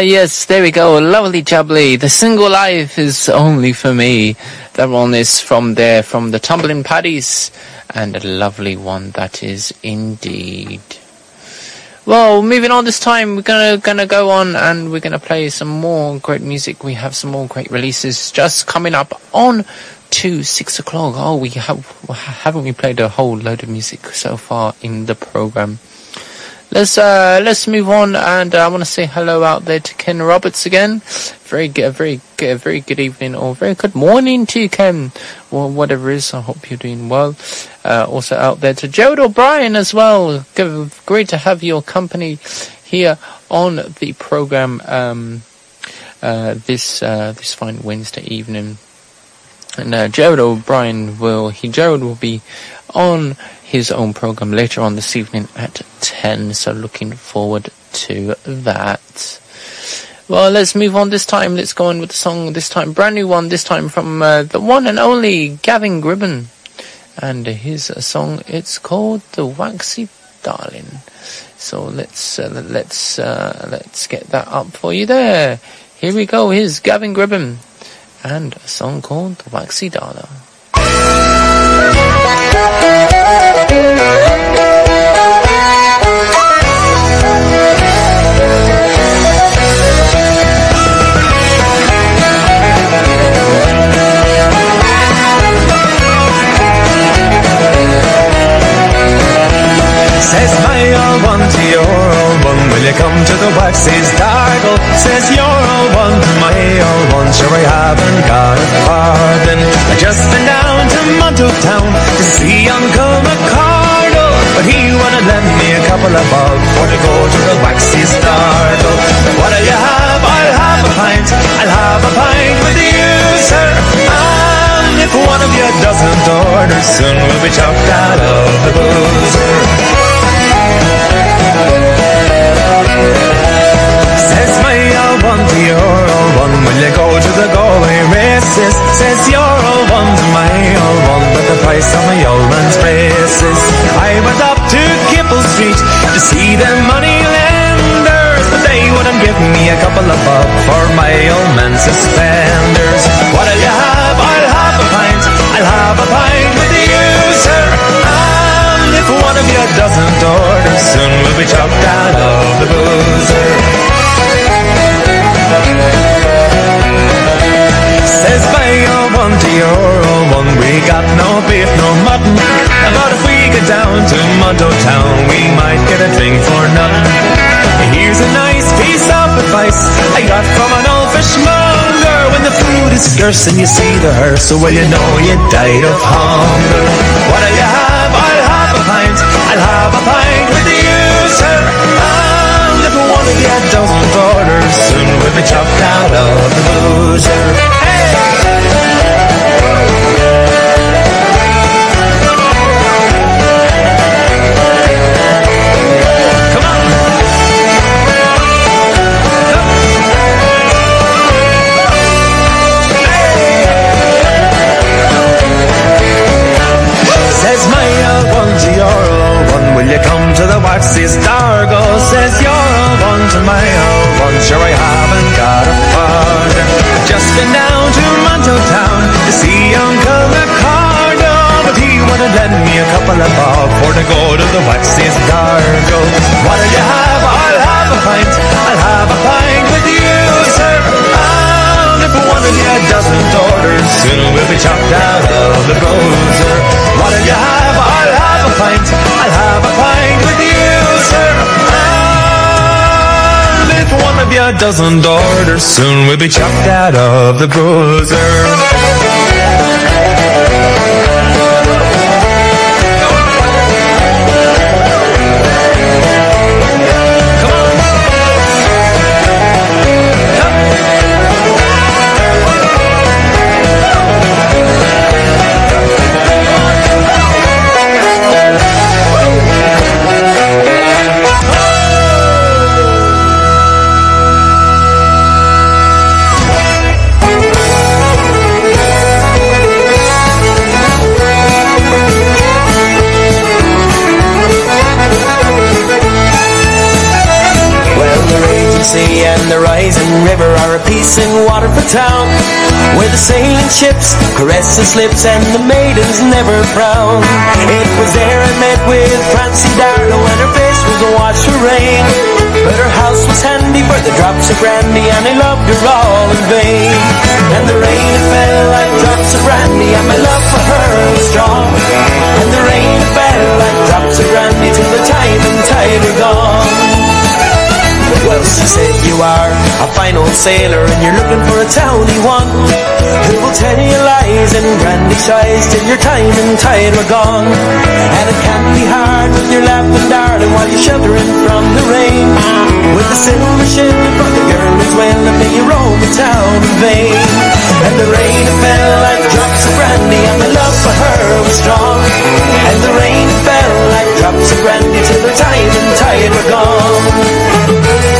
yes, there we go. Lovely jubbly. The single life is only for me. That one is from there, from the Tumbling Paddies. And a lovely one that is indeed. Well, moving on this time, we're gonna gonna go on and we're gonna play some more great music. We have some more great releases just coming up on to six o'clock. Oh, we have haven't we played a whole load of music so far in the program? Let's uh, let's move on, and uh, I want to say hello out there to Ken Roberts again. Very good, very good, very good evening, or very good morning to you, Ken. Well, whatever it is, I hope you're doing well. Uh, also out there to Gerald O'Brien as well. Good, great to have your company here on the program um, uh, this uh, this fine Wednesday evening. And uh, Gerald O'Brien will he Gerald will be on his own program later on this evening at ten, so looking forward to that. Well, let's move on this time. Let's go on with the song this time, brand new one this time from uh, the one and only Gavin Gribben, and his uh, song, it's called The Waxy Darling. So let's uh, let's uh, let's get that up for you there. Here we go. Here's Gavin Gribben and a song called The Waxy Darling. Says my old one to your old one, will you come to the Waxy's Dargle? Says your old one to my old one, sure I haven't got a pardon. I just been down to Monto Town to see Uncle McCardle, but he wouldn't lend me a couple of bob for to go to the Waxy's Dargle. What'll you have? I'll have a pint, I'll have a pint with you, sir. And if one of you doesn't order, soon we'll be chucked out of the boozer. Says my old one to your old one, will you go to the Galway races? Says your old one to my old one, but the price of my old man's braces. I went up to Gimple Street to see them money lenders, but they wouldn't give me a couple of bob for my old man's suspenders. What'll you have? I'll have a pint, I'll have a pint with you, sir. And if one of you doesn't order, soon we'll be chucked out of the boozer. Says my old one to your old one, we got no beef, no mutton, but if we get down to Monto Town, we might get a drink for nothing. Here's a nice piece of advice I got from an old fishmonger: when the food is scarce and you see the hearse, so well you know you died of hunger. What'll you have? I'll have a pint, I'll have a pint with you, sir. And if one of you doesn't order, soon we'll be chucked out of the boozer. Says my old one to your old one, will you come to the Waxy's Dargle? Says your old one to my old one, sure I haven't got a pardon. I've just been down to Monto Town to see Uncle McCardle, but he wouldn't lend me a couple of bob for to go to the Waxy's Dargle. What'll you have? I'll have a pint, I'll have a pint with you, sir. And if one of you doesn't order, soon we'll be chucked out of the boozer. What'll you have? I'll have a pint, I'll have a pint with you, sir. And if one of you doesn't order, soon we'll be chucked out of the boozer. rising river or a peace in Waterford town, where the sailing ships caress the slips and the maidens never frown. It was there I met with Francie Darlow, and her face was awash for rain, but her house was handy for the drops of brandy, and I loved her all in vain. And the rain fell like drops of brandy, and my love for her was strong. And the rain fell like drops of brandy till the time and tide were gone. Well, she said, you are a fine old sailor and you're looking for a towny one who will tell you lies and brandy shies till your time and tide were gone. And it can be hard when you're laughing, darling, while you're sheltering from the rain, with the silver ship for the girl as well, and then you roam the town in vain. And the rain fell like drops of brandy, and my love for her was strong. And the rain fell like drops of brandy till the time and tide were gone.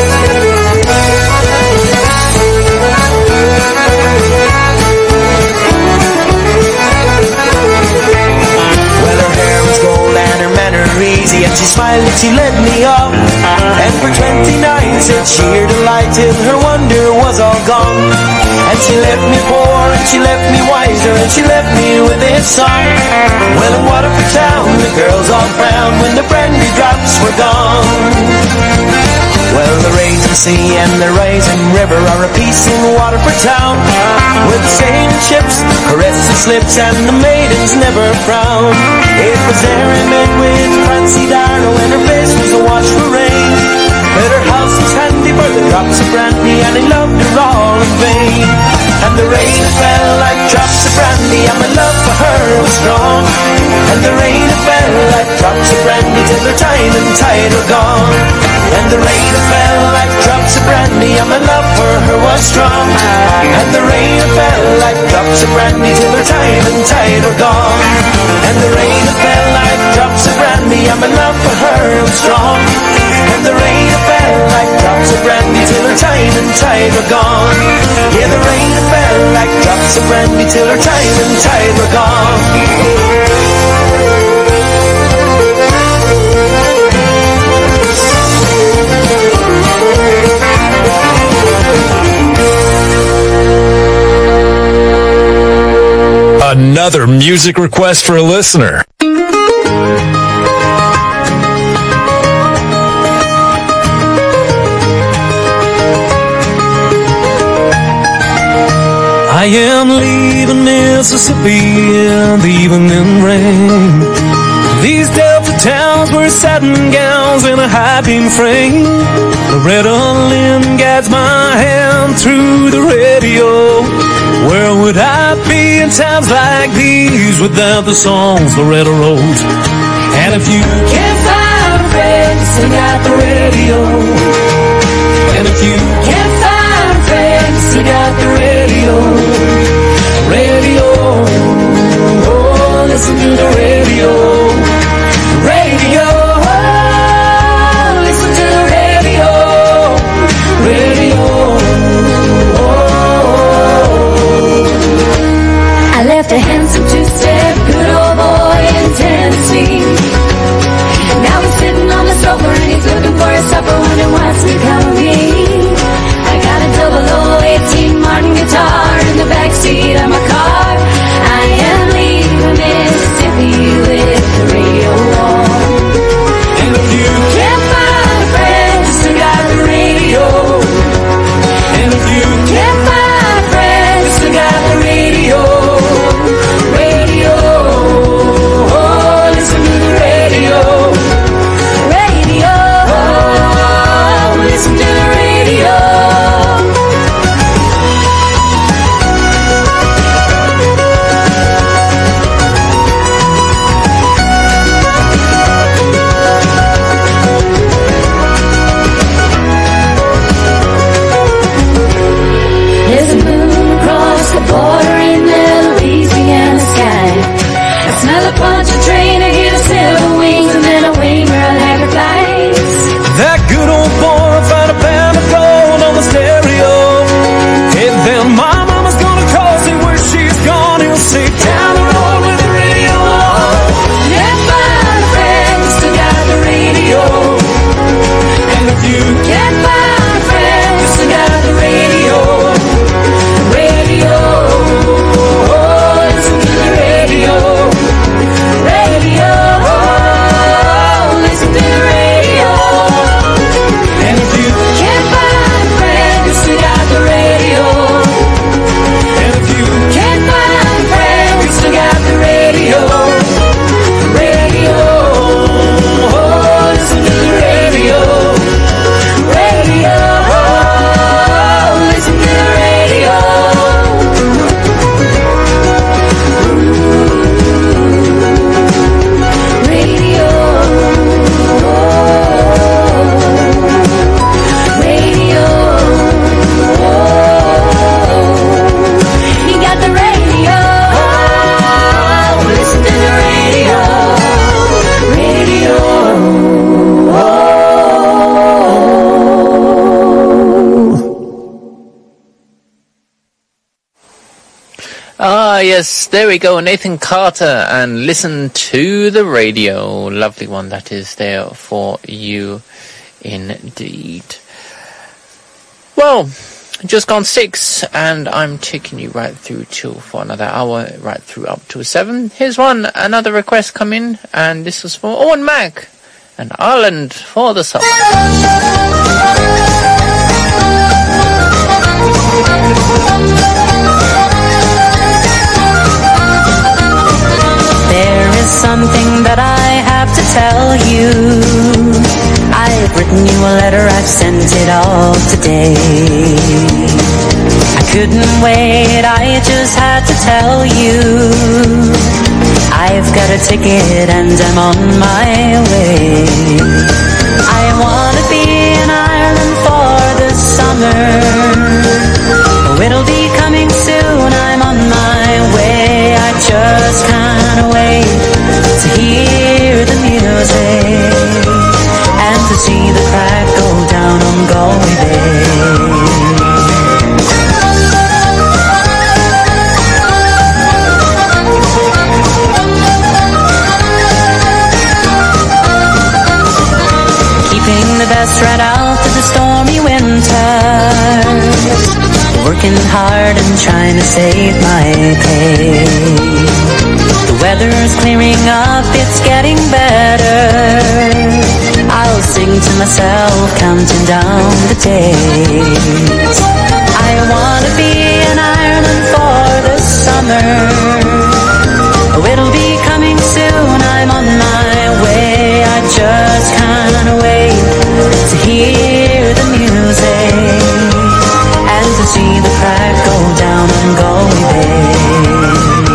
Easy, and she smiled and she led me up, and for twenty-nine said sheer delight till her wonder was all gone. And she left me poor and she left me wiser, and she left me with this song. Well, in Waterford town the girls all frowned when the brandy drops were gone. Well, the raging sea and the rising river are a peace in Waterford town, with sailing ships caress the slips and the maidens never frown. It was there I met with Francie Darlow, and her face was awash for rain, but her house was handy for the drops of brandy, and I loved her all in vain. And the rain fell like drops of brandy, and my love for her was strong. And the rain fell like drops of brandy till the time and tide were gone. And the rain fell like drops of brandy, and my love for her was strong. And the rain fell like drops of brandy till her time and tide were gone. And the rain fell like drops of brandy, and my love for her was strong. And the rain fell like drops of brandy till her time and tide were gone. Yeah, the rain fell like drops of brandy till her time and tide were gone. Another music request for a listener. I am leaving Mississippi in the evening rain. These Delta towns wear satin gowns and a high beam frame. Loretta Lynn guides my hand through the radio. Where would I be in times like these without the songs Loretta wrote? And if you can't find a friend to sing out the radio, and if you can't find a friend to sing out the radio, radio, oh, listen to the radio, radio, oh, listen to the radio, radio. I left a handsome two-step good old boy in Tennessee. Now he's sitting on the sofa and he's looking for his supper, wondering what's become of me. I got a double O eighteen Martin guitar in the backseat of my car. I am leaving Mississippi with Ah, yes, there we go. Nathan Carter and Listen to the Radio. Lovely one that is there for you indeed. Well, just gone six, and I'm taking you right through till for another hour, right through up to seven. Here's one, another request come in, and this was for Owen Mack and Ireland for the summer. There is something that I have to tell you. I've written you a letter, I've sent it all today. I couldn't wait, I just had to tell you. I've got a ticket and I'm on my way. I wanna be in Ireland for the summer. Oh, it'll be coming soon, I'm on my way. I just can't wait to hear the music and to see the crack go down on Galway Bay. Keeping the best right out of the stormy winter, working hard and trying to save my pay. The weather's clearing up, it's getting better. I'll sing to myself, counting down the days. I wanna be in Ireland for the summer. Oh, it'll be coming soon, I'm on my way. I just can't wait to hear the music and to see the crack go down on Galway Bay.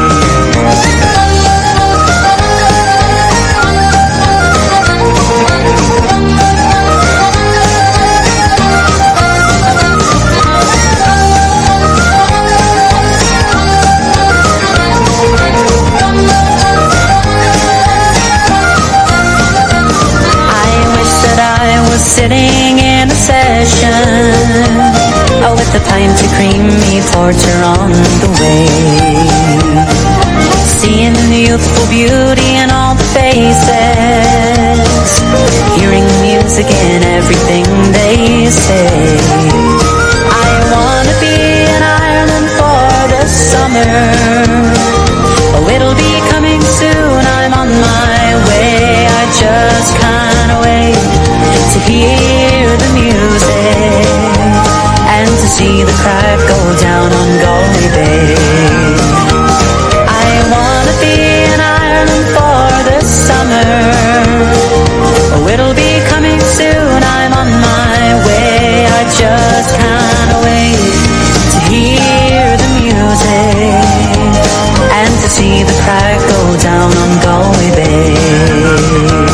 Sitting in a session, oh, with a pint of creamy porter on the way, seeing the youthful beauty in all the faces, hearing the music in everything they say. I wanna be in Ireland for the summer. Oh, it'll be coming soon, I'm on my way. I just can't wait to hear the music and to see the crack go down on Galway Bay. I wanna be in Ireland for the summer. Oh, it'll be coming soon, I'm on my way. I just can't wait to hear the music and to see the crack go down on Galway Bay.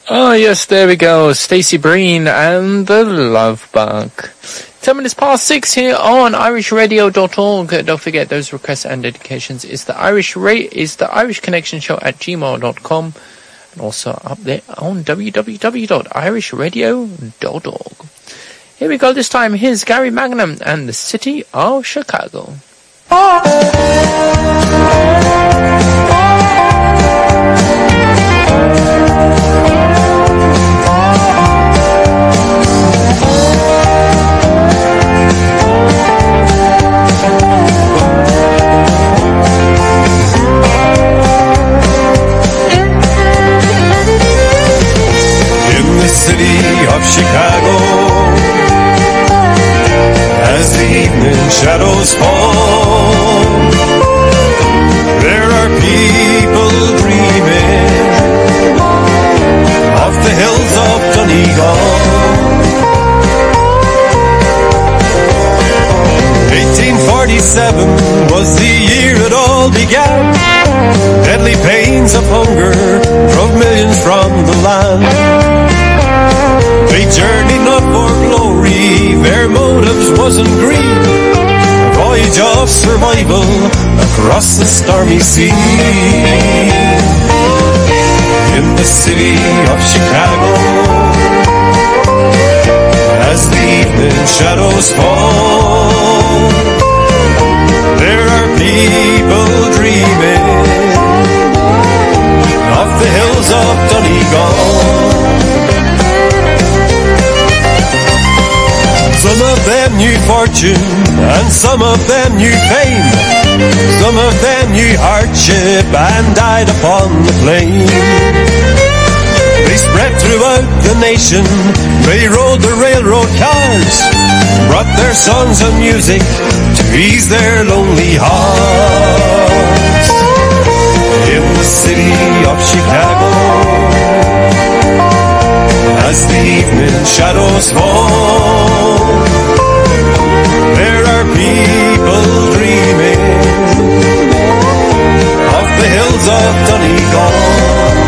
Oh yes, there we go. Stacey Breen and the Love Bug. Ten minutes past six here on irish radio dot org. Don't forget those requests and dedications is the Irish Ra- is the Irish Connection Show at gmail dot com, and also up there on w w w dot irish radio dot org. Here we go. This time here's Gary Magnum and the City of Chicago. City of Chicago, as the evening shadows fall, there are people dreaming of the hills of Donegal. eighteen forty-seven was the year it all began. Deadly pains of hunger drove millions from the land. They journeyed not for glory, their motives wasn't greed. A voyage of survival across the stormy sea. In the city of Chicago, as the evening shadows fall, there are people dreaming of the hills of Donegal. Some of them knew fortune, and some of them knew fame. Some of them knew hardship, and died upon the plain. They spread throughout the nation, they rode the railroad cars, brought their songs of music to ease their lonely hearts. In the city of Chicago, as the evening shadows fall, there are people dreaming of the hills of Donegal.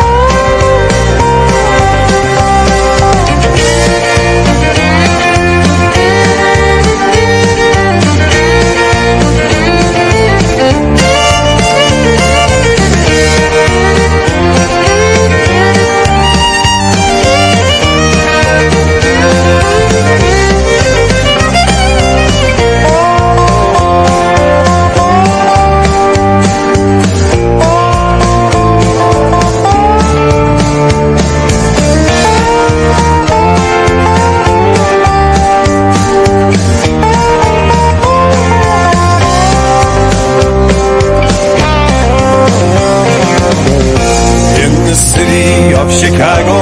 Chicago,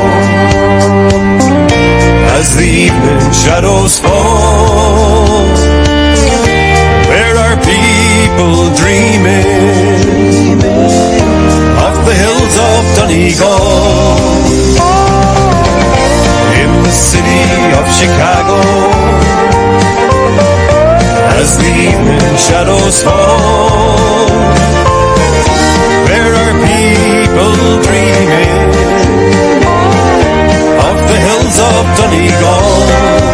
as the evening shadows fall, there are people dreaming of the hills of Donegal. In the city of Chicago, as the evening shadows fall, there are people dreaming of the hills of Donegal.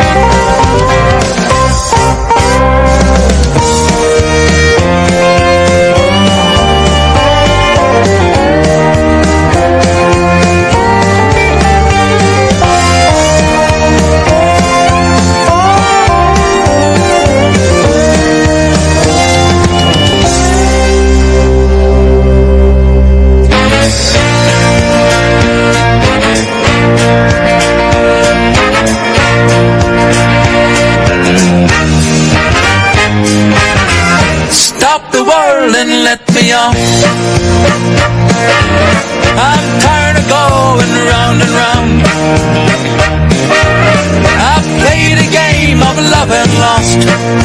And let me off. I'm tired of going round and round. I've played a game of love and lost.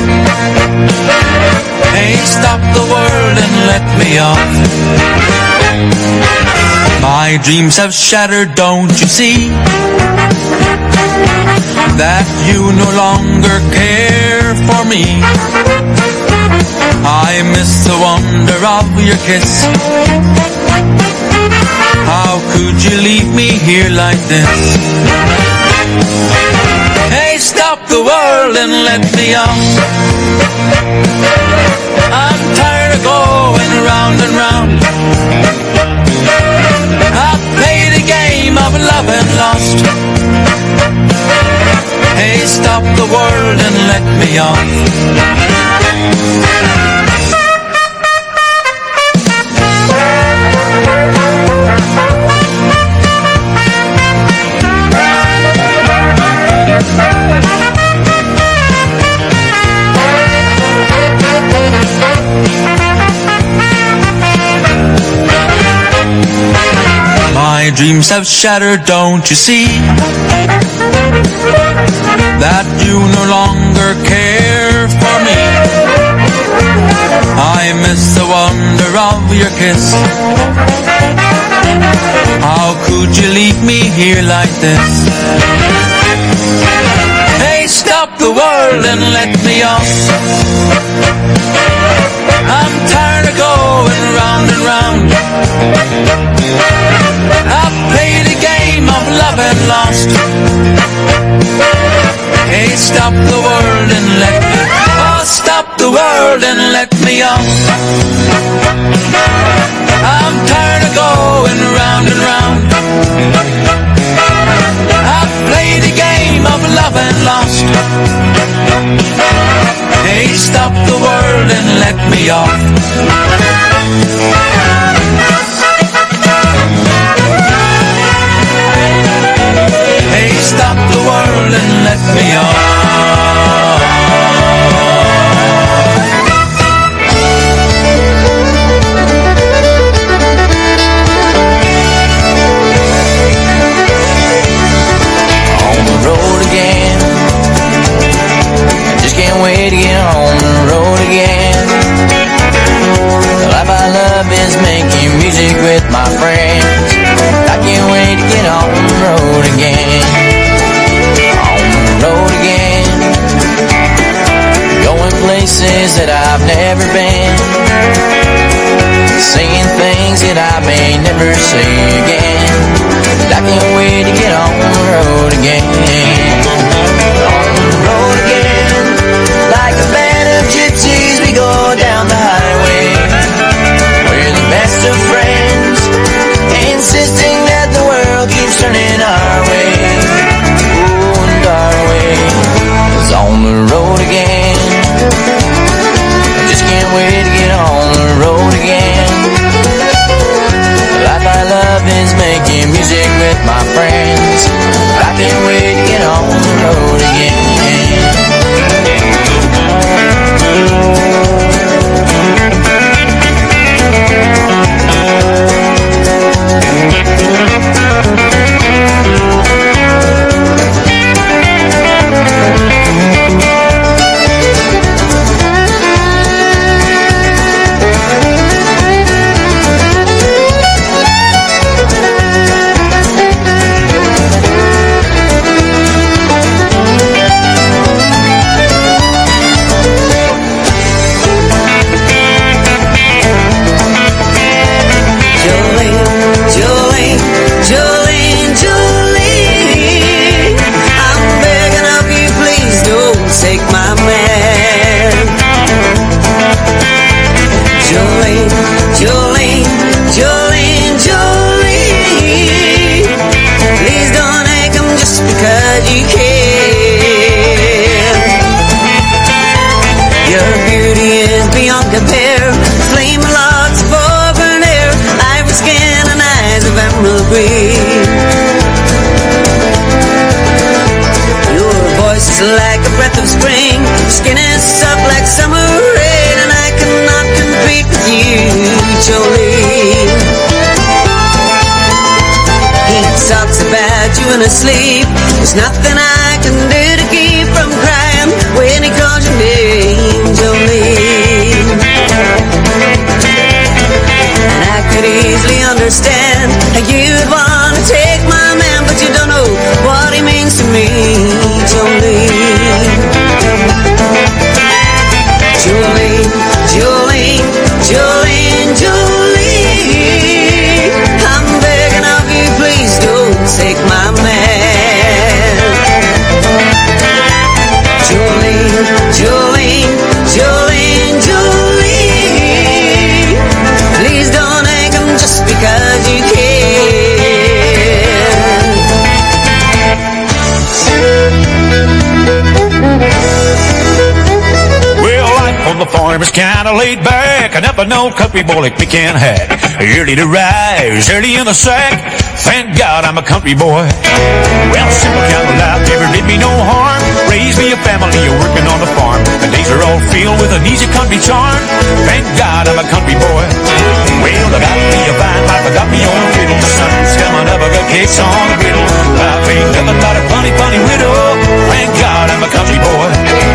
Hey, stop the world and let me off. My dreams have shattered, don't you see? That you no longer care for me. I miss the wonder of your kiss. How could you leave me here like this? Hey, stop the world and let me off. I'm tired of going round and round. I've played a game of love and lost. Hey, stop the world and let me off. My dreams have shattered, don't you see? That you no longer care for me. I miss the wonder of your kiss. How could you leave me here like this? Hey, stop the world and let me off. I'm tired of going round and round. I've played a game of love and lost. Hey, stop the world and let me, oh, stop the world and let me off. I'm tired of going round and round. I've played a game of love and lost. Hey, stop the world and let me off. Hey, stop the world and let me off. On the road again, I just can't wait to get on the road again. The life I love is making music with my friends. I can't wait to get on the road again. On the road again, going places that I've never been, saying things that I may never say again. I can't wait to get on the road again. On the road again, like a band of gypsies we go down the highway. We're the best of friends, insisting that the world keeps turning our way. Oh, and our way is on the road again. I just can't wait to get on the road again. The life I love is making music with my friends. I can't wait to get on the road again. Like a breath of spring, skin is soft like summer rain, and I cannot compete with you, Jolene. He talks about you in his sleep. There's nothing I can do to keep from crying when he calls your name, Jolene. And I could easily understand how you'd want to take my man, but you don't know what he means to me, Jolene. Jolene, Jolene, Jolene, Jolene, I'm begging of you, please farmer's kinda laid back, and up an old country boy like me can hack. Early to rise, early in the sack. Thank God I'm a country boy. Well, simple kind of life never did me no harm. Raised me a family working on the farm. The days are all filled with an easy country charm. Thank God I'm a country boy. Well, I got me a fine life, I got me on a fiddle. The sun's coming up, I got cakes on the griddle. Life ain't nothing but a funny, funny widow. Thank God I'm a country boy.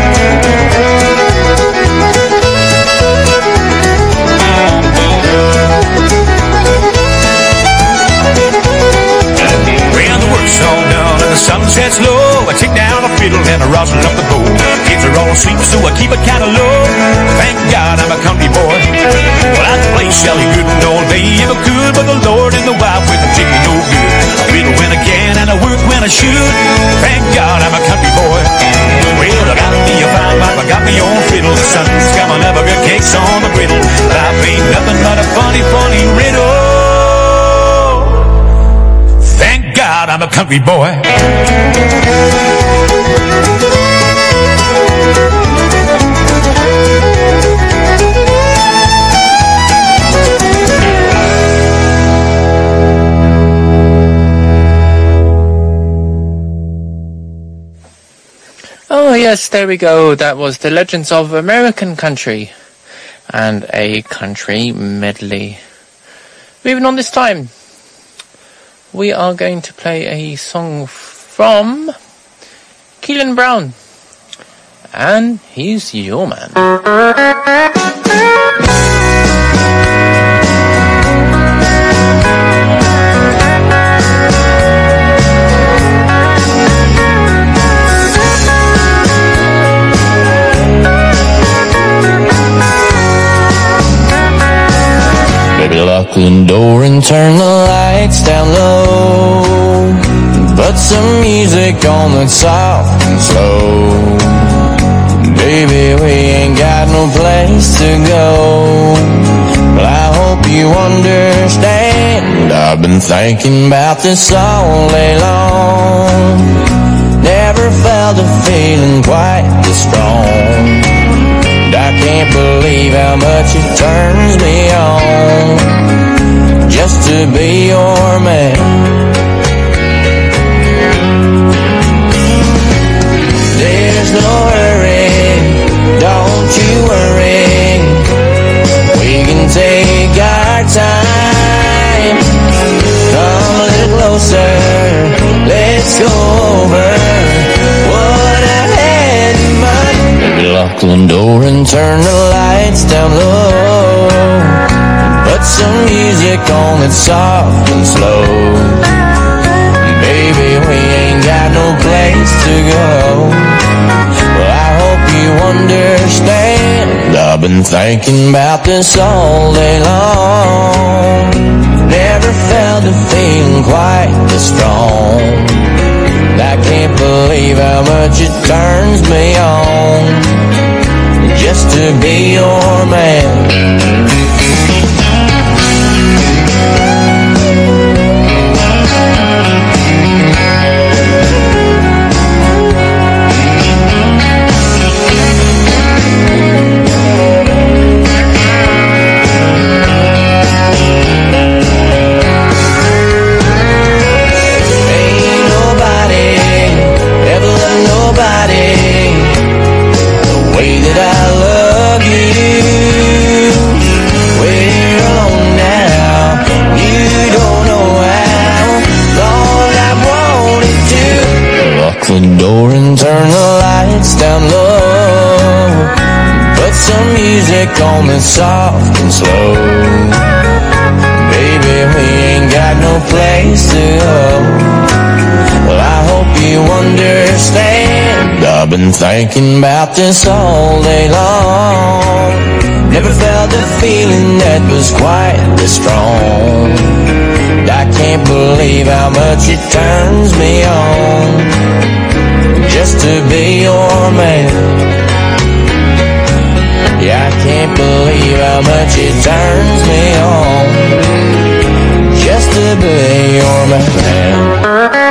When the work's all done and the sun sets low, I take down a fiddle and I rosin up the bowl. Kids are all asleep, so I keep it kinda low. Thank God I'm a country boy. Well, I'd play Sally Gooden all day if I could, but the Lord and the wife with them take me no good. I fiddle when I can and I work when I should. Thank God I'm a country boy. Well, I got me a fine wife, I got me on fiddle. The sun's coming up, I got cakes on the griddle. Life ain't nothing but a funny, funny riddle. Thank God I'm a country boy. Oh yes, there we go. That was the Legends of American Country and a country medley. Moving on this time, we are going to play a song from Keelan Brown, and he's your man. Baby, lock the door and turn the lights down low. Put some music on that's soft and slow. Baby, we ain't got no place to go. But I hope you understand, I've been thinking about this all day long. Never felt a feeling quite this strong. I can't believe how much it turns me on just to be your man. There's no hurry, don't you worry. We can take our time. Come a little closer, let's go over what I had in mind. Baby, lock the door and turn the lights down low. Put some music on that's soft and slow. Baby, we ain't got no place to go. Well, I hope you understand, I've been thinking about this all day long. Never felt a feeling quite this strong. I can't believe how much it turns me on just to be your man. The door and turn the lights down low. Put some music on that's soft and slow. Baby, we ain't got no place to go. Well, I hope you understand, I've been thinking about this all day long. Never felt a feeling that was quite this strong. I can't believe how much it turns me on just to be your man. Yeah, I can't believe how much it turns me on just to be your man.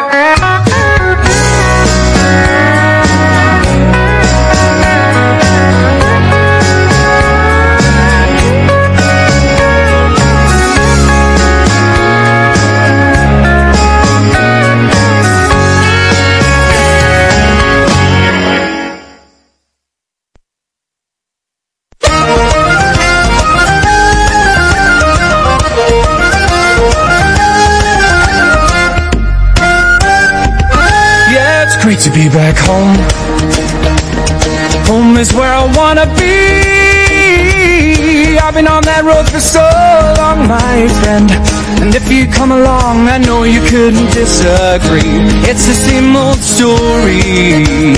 great to be back home. Home is where I wanna be. I've been on that road for so long, my friend. And if you come along, I know you couldn't disagree. It's the same old story.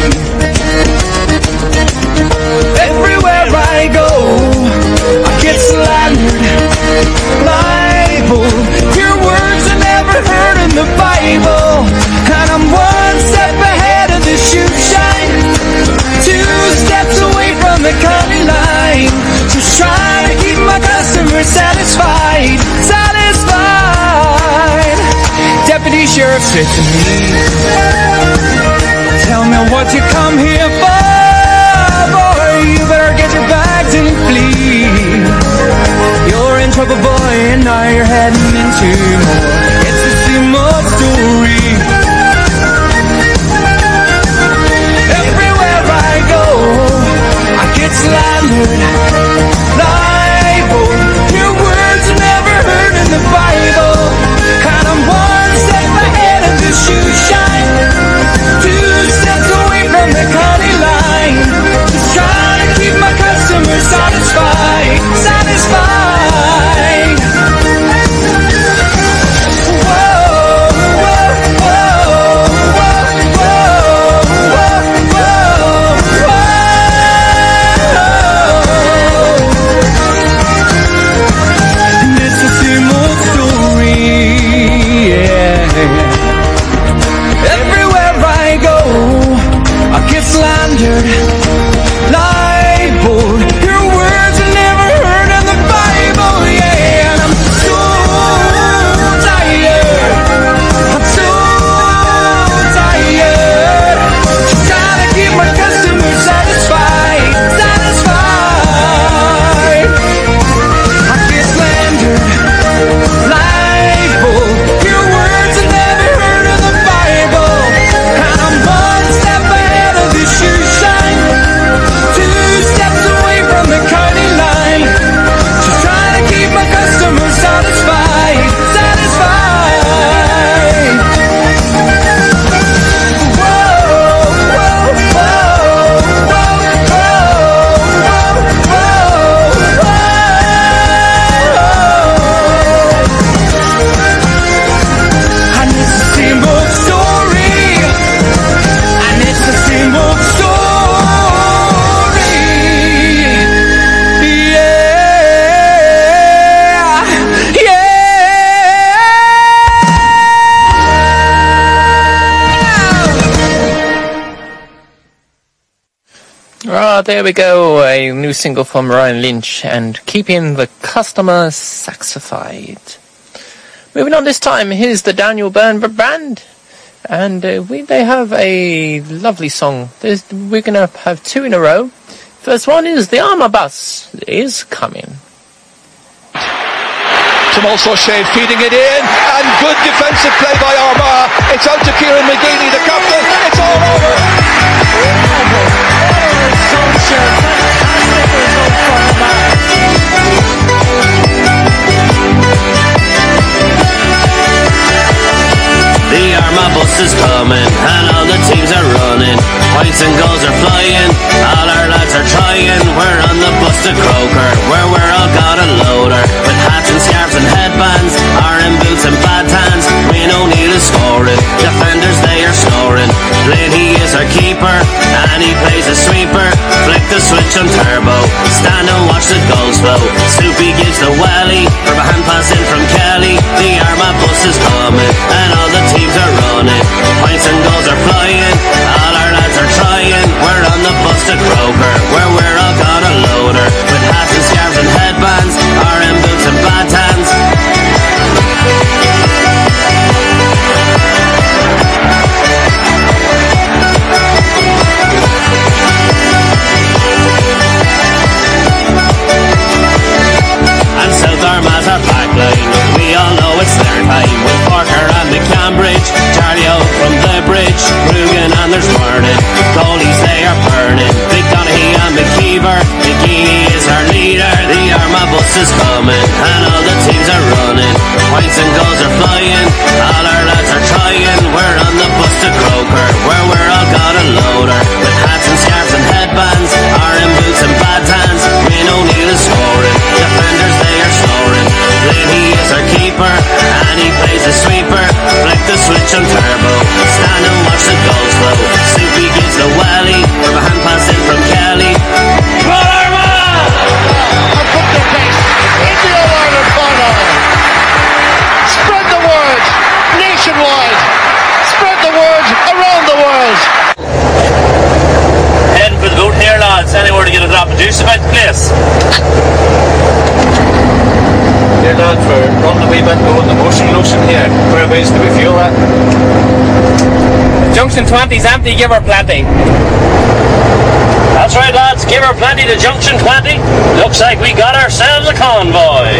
Everywhere I go, I get slandered, libeled. Your words are never heard in the Bible. And I'm one step ahead of the shoe shine, two steps away from the county line. Just trying to keep my customers satisfied, satisfied. Deputy Sheriff said to me, tell me what you come here for. You better get your bags and flee. You're in trouble, boy, and now you're heading into more. It's the same old story. Everywhere I go, I get slandered, libeled. Your words are never heard in the Bible. And I'm one step ahead of the shoe shine, two steps away from the county line. Just trying to keep my customers satisfied, satisfied. Whoa, whoa, whoa, whoa, whoa, whoa, whoa. And it's the same old story, yeah. Everywhere I go, I get slandered, libeled. Your words are never heard in the Bible, yeah. And I'm so tired, I'm so tired. Just trying to keep my customers satisfied, satisfied. I get slandered, libeled. Your words are never heard in the Bible. And I'm one step ahead of the shoe shine, two steps away from the county line. Just trying to keep my customers satisfied, satisfied. Whoa, whoa, whoa, whoa, whoa, whoa, whoa. And it's the same old story. And it's the same old story. Yeah, yeah. Ah, there we go. A new single from Ryan Lynch and keeping the customer satisfied. Moving on this time, here's the Daniel Byrne Band. And uh, we, they have a lovely song. There's, we're going to have two in a row. First one is The Armour Bus Is Coming. From also Shane feeding it in, and good defensive play by Armagh. It's out to Kieran McGeady, the captain. It's all over. The Armagh bus is coming, and all the teams are running. Points and goals are flying, all our lads are trying. We're on the bus to Croker, where we're all got a loader. With hats and scarves and headbands, R M boots and bad hands. Wayne O'Neill is scoring, defenders they are snoring. Blaine he is our keeper, and he plays a sweeper. Flick the switch on turbo, stand and watch the goals flow. Soupy gives the welly, from a hand pass in from Kelly. The Armagh bus is coming, and all the teams are running. Points and goals are flying, all our lads are trying. We're on the bus to Croker, where we're all got a loader. With hats and scarves and headbands, R M boots and bad hands. And South Armagh's our backline, we all know it's their time. With Parker and McCambridge, Charlie O from the bridge, Rugen and there's Vernon. Goalies they are burning, Big Donaghy and McKeever. McGeady is our leader. The Armagh bus is coming, and all the teams are running. Points and goals are flying, all our lads are trying. We're on the bus to Croker, where we're all Yeah, whereabouts do we fuel that? Junction twenty's empty, give her plenty. That's right, lads, give her plenty to Junction twenty. Looks like we got ourselves a convoy.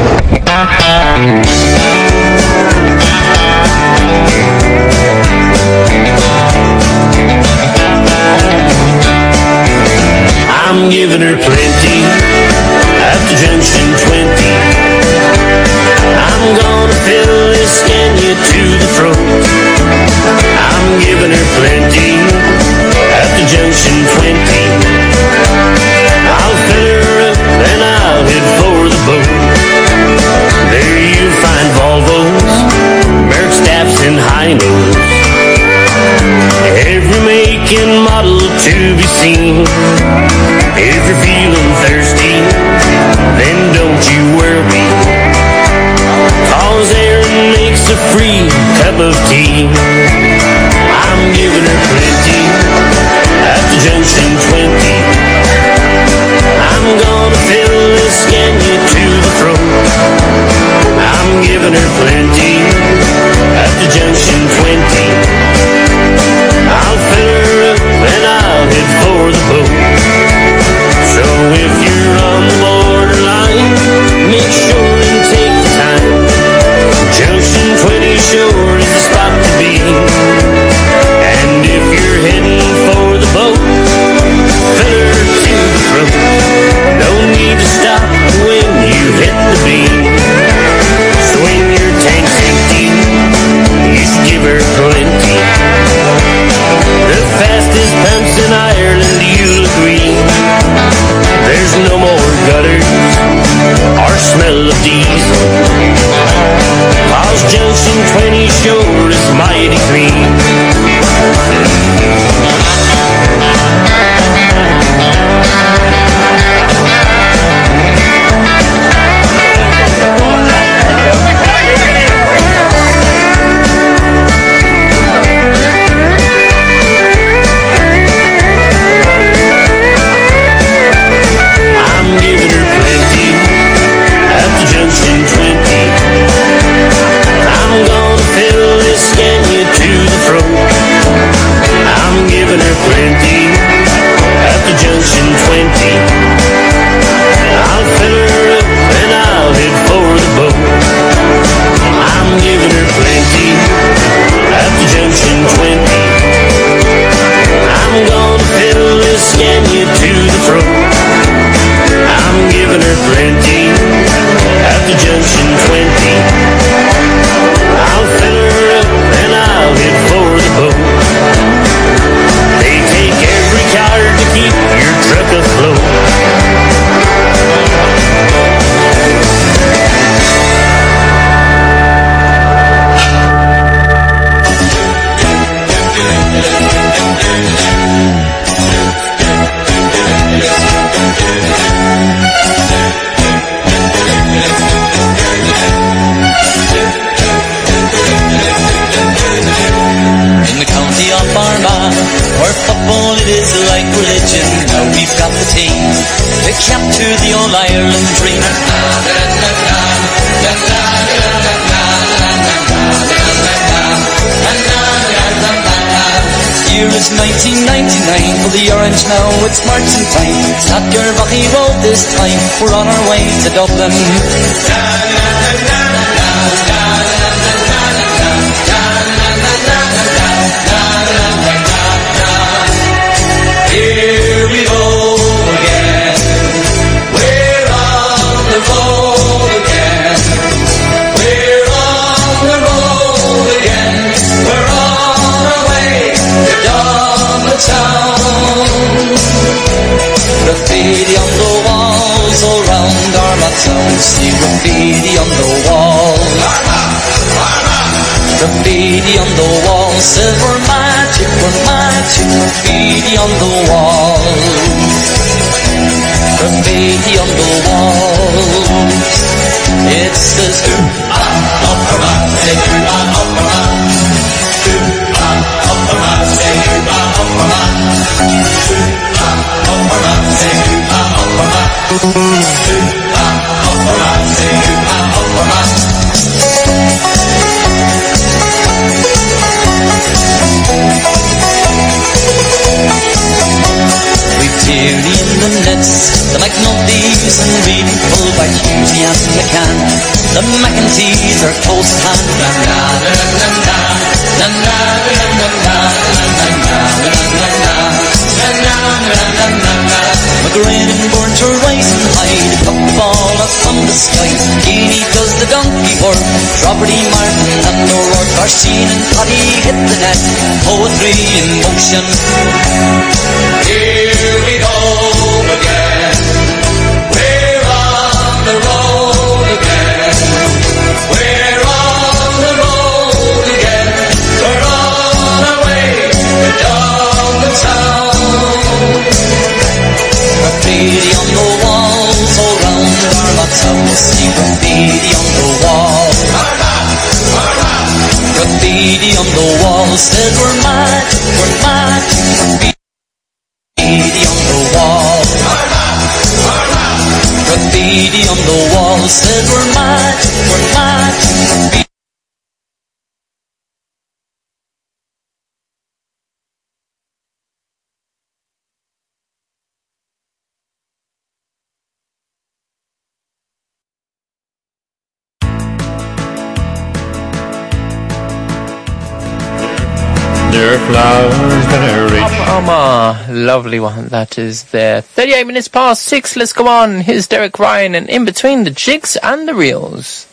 I'm giving her plenty at the Junction twenty. I'm gonna fill this Scania to the front. I'm giving her plenty at the Junction twenty. I'll fill her up and I'll head for the boat. There you'll find Volvos, Merc-Staffs and Hynos, every make and model to be seen. If you're feeling thirsty, then don't you worry, 'cause Aaron makes a free cup of tea. I'm giving her plenty at the Junction twenty. I'm gonna fill this Scania to the front. I'm giving her plenty at the Junction twenty. I'll fill her up and I'll head for the boat. So if you're on the borderline, make sure and take the time. Junction twenty sure is the spot to be. And if you're heading for the boat, fill her to the front. No need to stop when you hit the beam. So when your tank's empty, you should give her plenty. The fastest pumps in Ireland, you'll agree. There's no more gutters or smell of diesel, 'cause Junction twenty sure is mighty clean. nineteen ninety-nine for the Orange now, it's marching time. Stop your Bucky road this time, we're on our way to Dublin. Here we go again, we're on the road again, we're on the road again, we're on our way to Dublin town. Graffiti on the walls all round Armagh town, see graffiti on the wall. Graffiti on the wall, silver magic, we're magic, graffiti on the wall. Graffiti on the wall, it says Upper Armagh, say Upper Armagh, Upper Armagh, say Upper Armagh, Upper Armagh, say Upper Armagh, Upper Armagh, say Upper Armagh. like Nobbies and Reading Full by Husey and McCann. The McEntees are close at hand. Na na na na na na na na na na na na na na. McGrennan born to rise and hide, a cup ball up from the sky. Keely does the donkey work, Property Martin and O'Rourke, Garcine and Paddy hit the net. Poetry in motion. Here we go again. We're on the road again. We're on the road again. We're on our way down the town. Graffiti on the walls all round Armagh's house. See graffiti on the wall. Graffiti on the wall said we're mad, we're mad. Graffiti on the wall. Graffiti on the wall said we're mad, we're mad. Flowers that are rich. Um, um, lovely one. That is there. thirty-eight minutes past six. Let's go on. Here's Derek Ryan and In Between the Jigs and the Reels.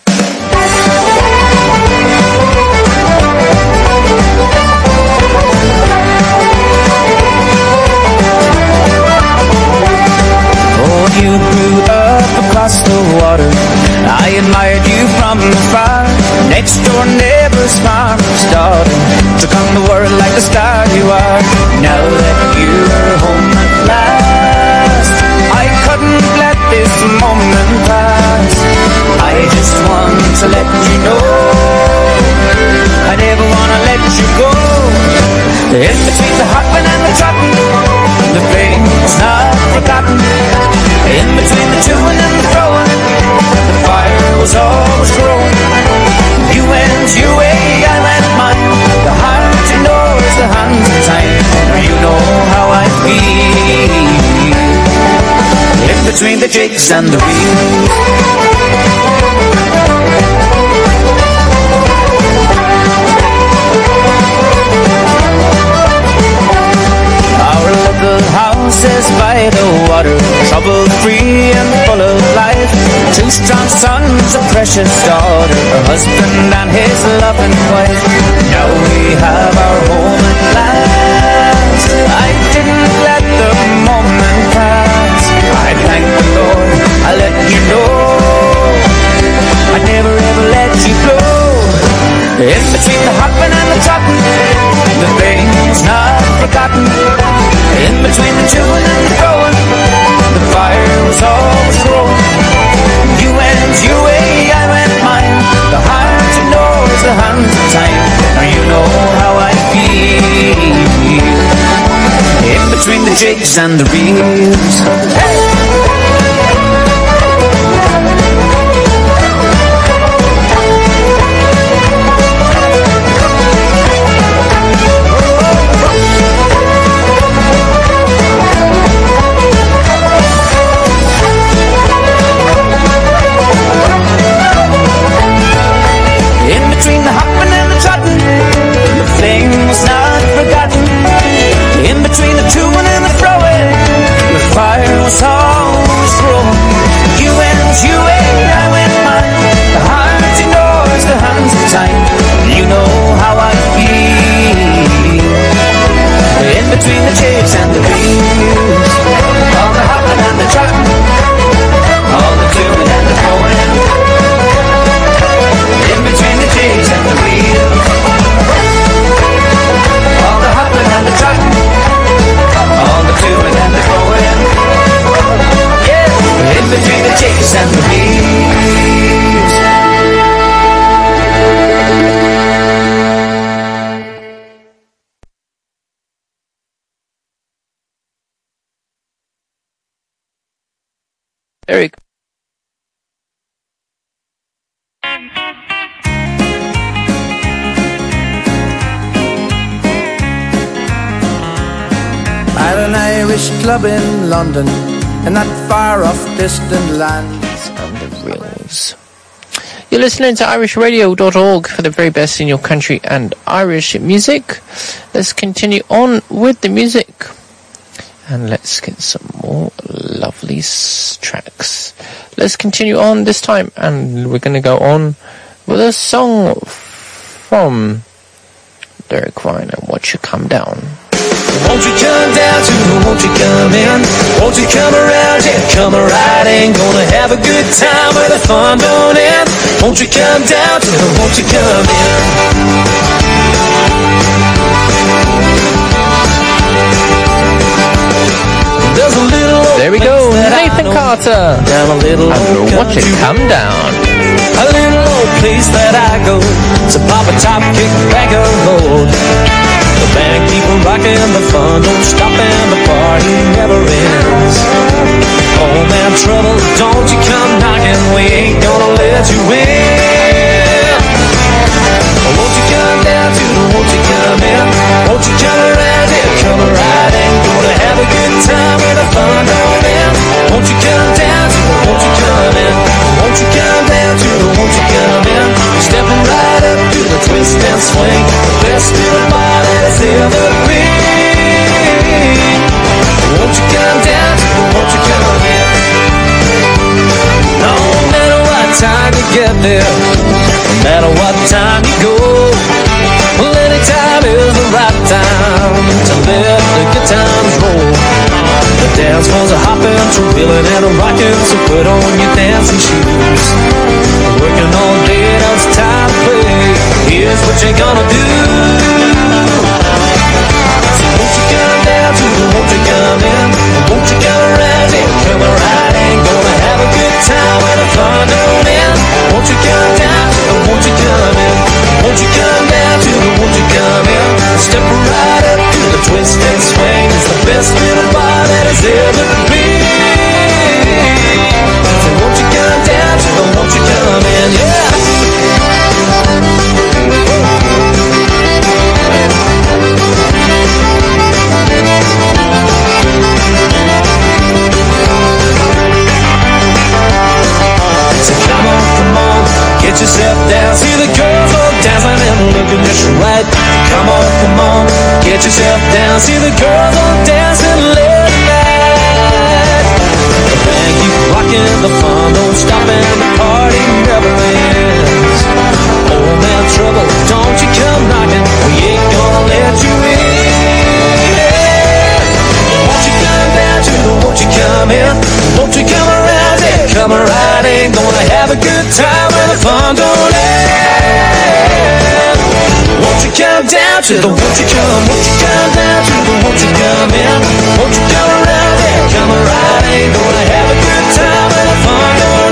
Oh, you grew up across the water. I admired you from afar. Next door neighbor's farmer's daughter took on the world like the star you are. Now that you're home at last, I couldn't let this moment pass. I just want to let you know I never want to let you go. In between the hopping and the trotting, the flame's not forgotten. In between the chewing and the throwing, the fire was always growing. You went your way, I went mine. The heart you know is the hands of time. Now you know how I feel. In between the jigs and the reels. Our little house is by the water, trouble-free and full of life. Two strong sons, a precious daughter, her husband and his loving wife. Now we have our home at last. I didn't let the moment pass. I thank the Lord, I let you know I never ever let you go. In between the hopping and the trotting, the thing's not forgotten. In between the chewing and the throwing, the fire was always growing. You went your way, I went mine. The heart you know is the hands of time. Now you know how I feel. In between the jigs and the reels. Hey! Was always growing. You went your way, I went mine. The heart you know is the hands of time. You know how I feel. In between the jigs and the reels, all the hopping and the trotting, all the doing and the throwing. In between the jigs and the reels, all the hopping and the trotting, all the doing and the throwing. In between the jigs and the reels. Eric. At an Irish club in London, in that far off distant land. And the reels. You're listening to irish radio dot org for the very best in your country and Irish music. Let's continue on with the music. And let's get some more lovely s- tracks. Let's continue on this time. And we're going to go on with a song from Derek Ryan and Won't You Come Down. Won't you come down to the, won't you come in? Won't you come around, yeah, come right in. Gonna have a good time where the fun don't end. Won't you come down to the, won't you come in? There's a little there we go, Nathan Carter. Down a little and Won't You Come Down? A little old place that I go to pop a top, kick back a load. The band keep on rocking, the fun don't stop, and the party never ends. Oh man, trouble, don't you come knocking, we ain't gonna let you in. Won't you come down to the, won't you come in? Won't you come around here, come right in. Gonna have a good time where the fun don't end. Won't you come down to the, won't you come in? Won't you come down to the, won't you come in? Stepping right up to the twist and swing, the best in the bar that's ever been. Won't you come down to the, won't you come in? No matter what time you get there, no matter what time you go, well, any time is the right time to let the good times roll. The dance floors are hopping, trilling and rocking, so put on your dancing shoes. Working all day, now it's time to play. Here's what you're gonna do. So won't you come down to the, won't you come in? Won't you come around here, come right in. Gonna have a good time when the fun don't end. Won't you come down to the, won't you come in? Won't you come down to the, won't you come in? Step right up to the twist and swing. It's the best little bar that has ever been. So won't you come down to the, won't you come in? Yeah. So come on, come on, get yourself down. See the girls all dancing and looking just right. Come on, come on, get yourself down. See the girls all dancing late night. The band keep rocking, the fun don't stop, and the party never ends. Oh man, trouble, don't you come knocking, we ain't gonna let you in. Won't you come down to the, won't you come in? Won't you come around here, come right in. Gonna have a good time when the fun don't end. Won't you come down to the, won't you come, won't you come down to the, won't you come in? Won't you come around here, come right in. Gonna have a good time when the fun don't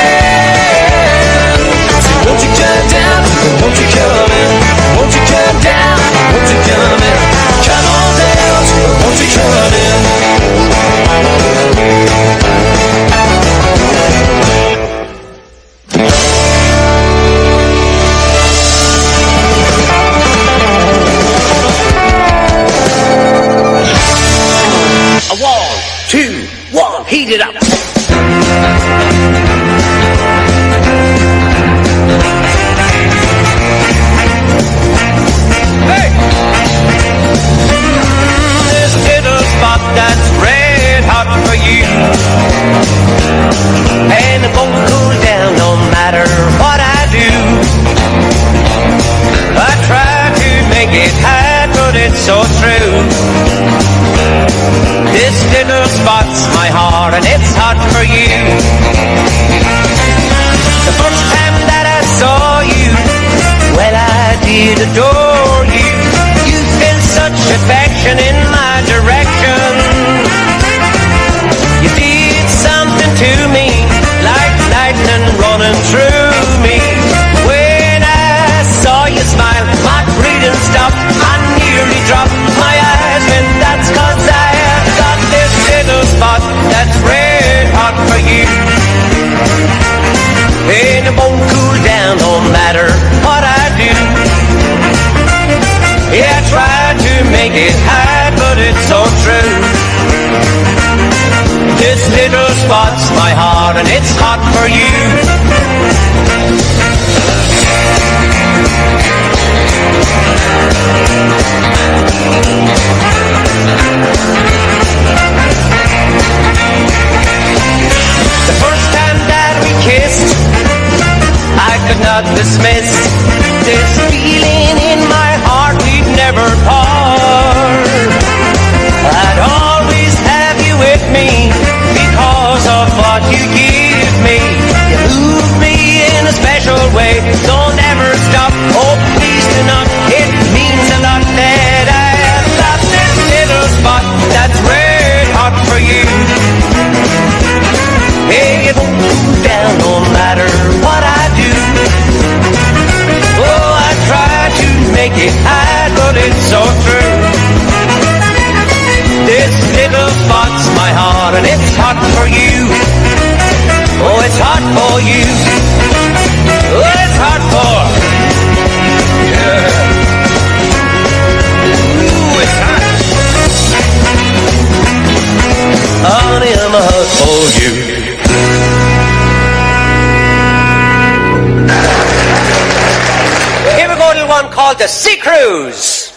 end. So won't you come down to the, won't you come in? Won't you come down, won't you come in? Come on down to the, won't you come in? One, two, one, heat it up. Hey! This little spot that's red hot for you, and it won't cool down no matter what I do. I try to make it hot, but it's so true. This little spot's my heart and it's hot for you. The first time that I saw you, well, I did adore you. You feel such affection in my direction. You did something to me, like lightning running through me. When I saw you smile, my breathing stopped, I nearly dropped. My eyes went, that's cause I have got this little spot that's red hot for you. And it won't cool down no matter what I do. Yeah, I try to make it hide, but it's so true. This little spot's my heart and it's hot for you. The first time that we kissed, I could not dismiss this feeling in my heart we'd never part. I'd always have you with me because of what you give me. You move me in a special way. Don't ever stop. Oh, please do not. It means a lot that I have got this little spot that's red hot for you. Hey, it won't cool down no matter what I do. Oh, I try to make it hide, but it's so true. This little spot's my heart and it's hot for you. Oh, it's hot for you. Oh, it's hot for. Yeah. Ooh, it's hot. Honey, I'm hot for you. Here we go to one called the Sea Cruise.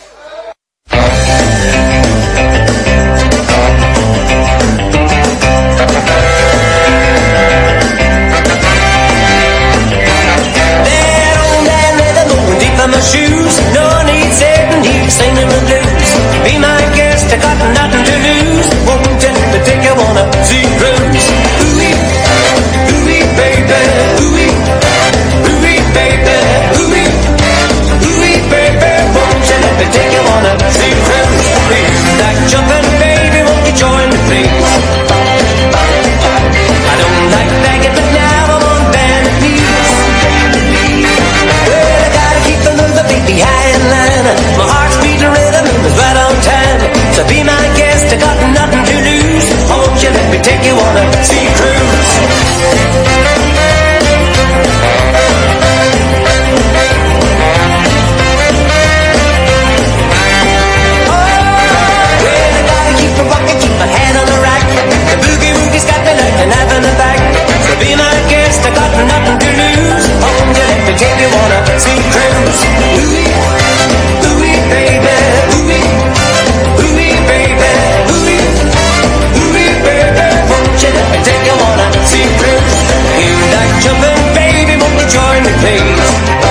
My shoes, no need saving, he's singing the blues. Be my guest, I got nothing to lose. Won't you let me take you on a sea cruise? Ooh-wee, ooh-wee, baby, ooh-wee, ooh-wee, baby, ooh-wee, ooh-wee, baby. Won't you let me take you on a sea cruise? Please, like jumping, baby, won't you join me, please? I don't like begging, but now I'm on bended knees. Well, I gotta keep the baby high in line. My heart's beating rhythm is right on time. So be my guest, I got nothing to lose. Won't you let me take you on a sea cruise? Oh, well, I gotta keep a rockin', keep my head on the rack. The boogie woogie's got me like a knife in the back. So be my guest, I got nothing to lose. Won't you let me take you on a sea cruise? Ooh-wee, ooh-wee, baby, ooh-wee, ooh-wee, baby, ooh-wee, ooh-wee, baby. Won't you let me take you on a sea cruise? You like jumping, baby, won't you join me, please?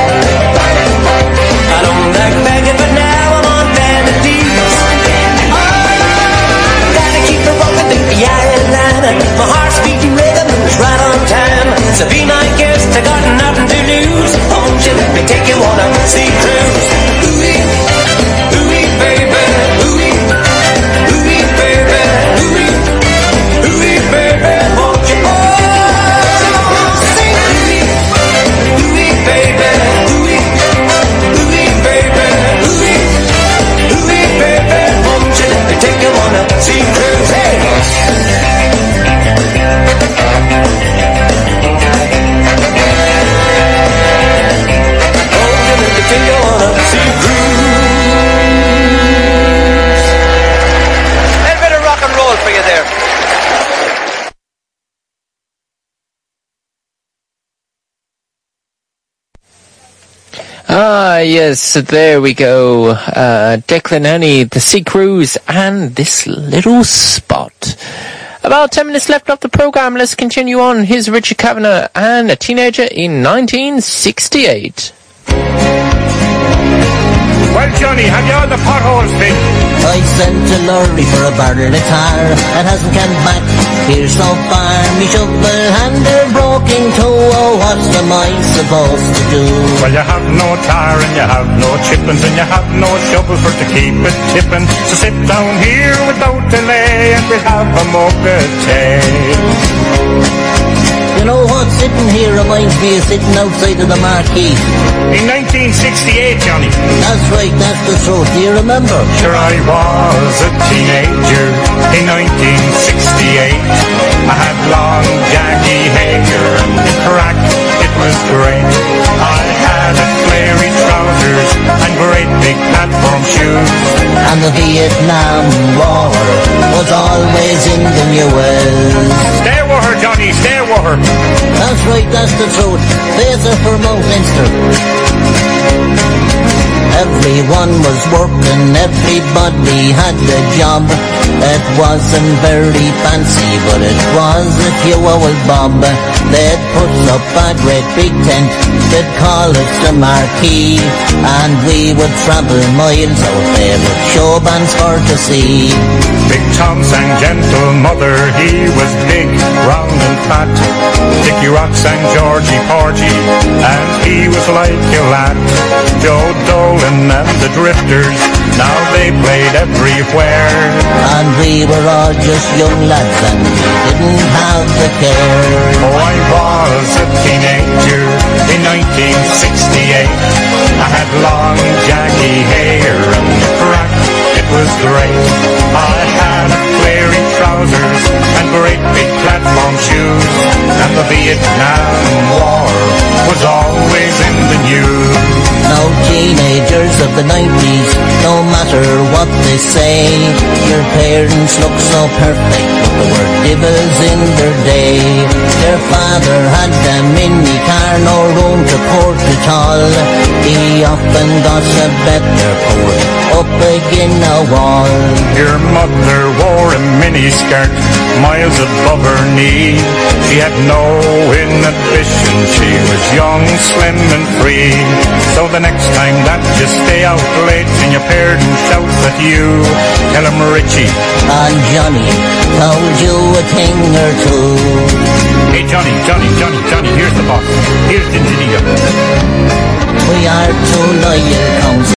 I don't like begging, but now I'm on bended knees. Oh, gotta keep it rockin', baby, I ain't lying. My heart's beating rhythm is right on time. So be my guest, I got nothing to lose. Won't you let me take you on a sea cruise? Ooh-wee, ooh-wee, baby, ooh-wee, ooh-wee, baby, ooh-wee, ooh-wee, baby. Won't you oh, sing ooh-wee, ooh-wee, baby, ooh-wee, ooh-wee, baby, ooh-wee, ooh-wee, baby. Won't you let me take you on a sea cruise? Hey! Ah, yes, there we go. Uh, Declan Henny, the Sea Cruise, and this little spot. About ten minutes left of the programme. Let's continue on. Here's Richard Kavanagh and A Teenager in nineteen sixty-eight. Well, Johnny, have you all the potholes fixed? I sent a lorry for a barrel of tar. It hasn't come back here so far. Me shovel hander broke in two. Oh, what am I supposed to do? Well, you have no tar and you have no chippings and you have no shovel for to keep it tipping. So sit down here without delay and we'll have a mug of tea. You know what? Sitting here reminds me of sitting outside of the marquee. In nineteen sixty-eight, Johnny. That's right, that's the truth. Do you remember? Sure, I was a teenager in nineteen sixty-eight. I had long, jaggy hair and the crack, it was great. I had a flary trousers and great big platform shoes. And the Vietnam War was always in the you well. Stay with her, Johnny, stay with her. That's right, that's the truth. There's her for Mount Leinster. Everyone was working, everybody had a job. It wasn't very fancy, but it was if you old Bob. They'd put up a great big tent, they'd call us the Marquee, and we would travel miles out there with show bands for to see. Big Tom sang Gentle Mother, he was big, round and fat. Dickie Rock sang Georgie Porgy, and he was like a lad. Joe Dolan and the Drifters, now they played everywhere. And we were all just young lads and we didn't have the care. Oh, I was a teenager in nineteen sixty-eight. I had long jaggy hair and a crack, it was great. I had flary trousers and great big platform shoes, and the Vietnam War was always in the news. Now teenagers of the nineties, no matter what they say, your parents look so perfect, but they were devils in their day. Their father had a mini car, no room to port at all. He often got a better port up again a wall. Your mother wore a mini skirt miles above her knee. She had no inhibition, she was young, slim and free. So the next time that you stay out late and your parents shouts at you, tell them Richie and Johnny told you a thing or two. Hey Johnny, Johnny, Johnny, Johnny, here's the boss. Here's the engineer. We are two loyal council.